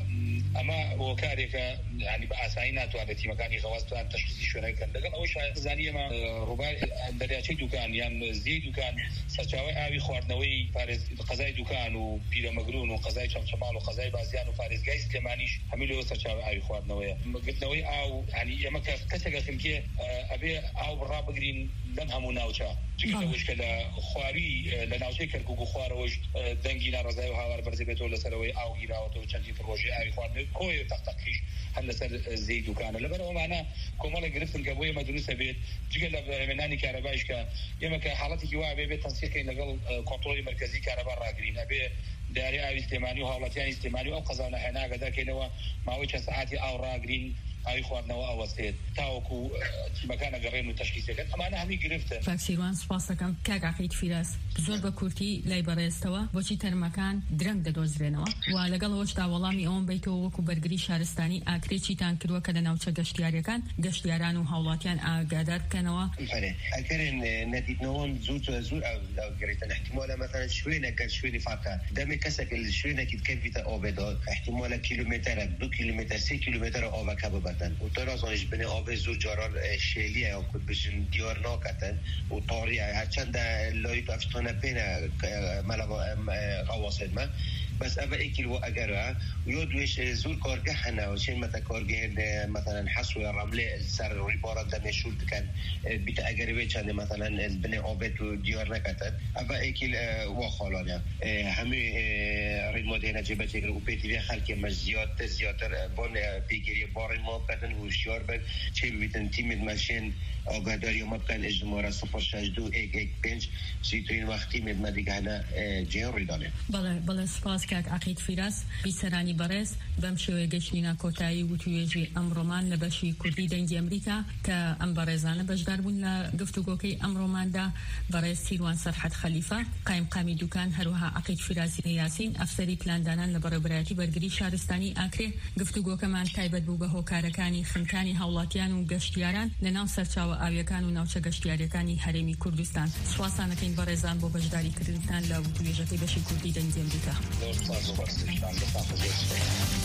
ئەمە هۆکارێکە ینی بە ئاسایی ناتوانێت تیمەکانی غەواستوان تەشخیصی شوێنەکەن لەگەڵ ئەوەی شایەتزانی ئێمە ڕووباری دەریاچەی دوکان یان زیی دوکان سەرچاوی ئاوی خواردنەوەی قەزای دوکان و پیرەمەگرون و قەزای چەمچەماڵ و قەزای بازیان و پارێزگای سلێمانیش هەمووی لەوە سەرچاوی ئاوی خواردنەوەیە گرتنەوەی ئاو ینی ئێمە کە کەسێکە خنکێ ئەبێ ئاو بڕابگرین لەم هەموو ناوچە چونکە کە لە خواری لە ناوچەی کەرکووک و خوارەوەش دەنگی ناڕزای و هاوار بەرزە بێتەوە لەسەرەوەی ئاو گیراوەتەوە چەندی ڕۆژی ئاوی خواردنەوەی کۆی تەختەقیش هەم لەسەر زەی دوکانە لەبەرەوەمانە کۆمەڵێک گرفتن کە بۆ ئێمە دروستە بێت جگە لە بەرهێنانی کارەبایش کە ئێمە کە حاڵەتێکی وا بێ بێت تەنسیقین لەگەڵ کۆنتڕۆلی مەرکەزی کارەبا ڕاگرین ئەبێ داری ئاوی سلێمانی و هاوڵاتیانی سلێمانی و ئەو قەزانە هێناگە دەکەینەوە ماوەی چەند سەعاتی ئاو ڕاگرین ئاوی خواردنەوە ئەوەستێت تاوەکو تیمەکانە گەڕێن و تەشخیصەکەن ئەمانە هەمی گرفتن. فاکسیروان سوپاس دەکەم کاک عەقید فیراس زۆر بە کورتی لای بەڕێستەوە بۆچی تەرمەکان درەنگ دەدۆزرێنەوە و لەگەڵەوەشدا وەڵامی ئەوم بیتەوە وەکو بەرگری شارستانی ئاکرێکیتان کردووە کە لە ناوچە گەشتیاریەکان گەشتیاران و هاوڵاتیان ئاگادار بکەنەوە ئەگەرێن نەدیدنەوەن زوو زوو گرێتن احتیمالە مەثلا شوێنەکە شوێنی فاکە دەمێ کەسێک شوێنێکی کەویتە ئۆبێدا احتیمالە کیلومترە دو کیلومتر سێ کیلومتر ئاوەکە ببەتن و ترازانش بنه آب زور جاران شیلیه یا کد بشن دیار ناکتن و طاریه هرچند لایت افستانه پینه ملابا غواسد من بس أبا إكل وأجرا ويودوش زور كارجه هنا وشين متى كارجه مثلا حسوا الرملة صار ريبارة دم شو كان بتأجروا كان مثلا البناء عبد وديار نكتت أبا إكل وخالنا همي ريمود هنا جبت يقول وبيتي خالك مزيات زيادة بون بيجري بارين ما كتن وشيار بق شيء بيتنتيم ماشين آگاهداری ما بکن اجتماع صفر شش دو یک یک پنج سیتوین وقتی مد مدیگ هنا جهان ریدانه. بله بله سپاس که عقید فیراس بیسرانی برز بمشوی گشتینا کوتایی و تویجی امرومان لبشی کردی دنگ امریکا که ام برزانه بجدار بون لگفتگو که امرومان دا برز سیروان سرحد خلیفه قایم قامی دوکان هروها عقید فیراسی یاسین افسری پلان دانان لبرابراتی برگری شهرستانی آکره گفتگو که من تایبت بوگه هوکارکانی خنکانی هولاتیان و گشتیاران لناو سرچاو ئاویەکان و ناوچە گەشتیاریەکانی هەرێمی کوردستان سواسانەکەین بەڕێزان بۆ بەشداریکردنتان لە وتوێژەکەی بەشی کوردی دەنگی ئەمریکا.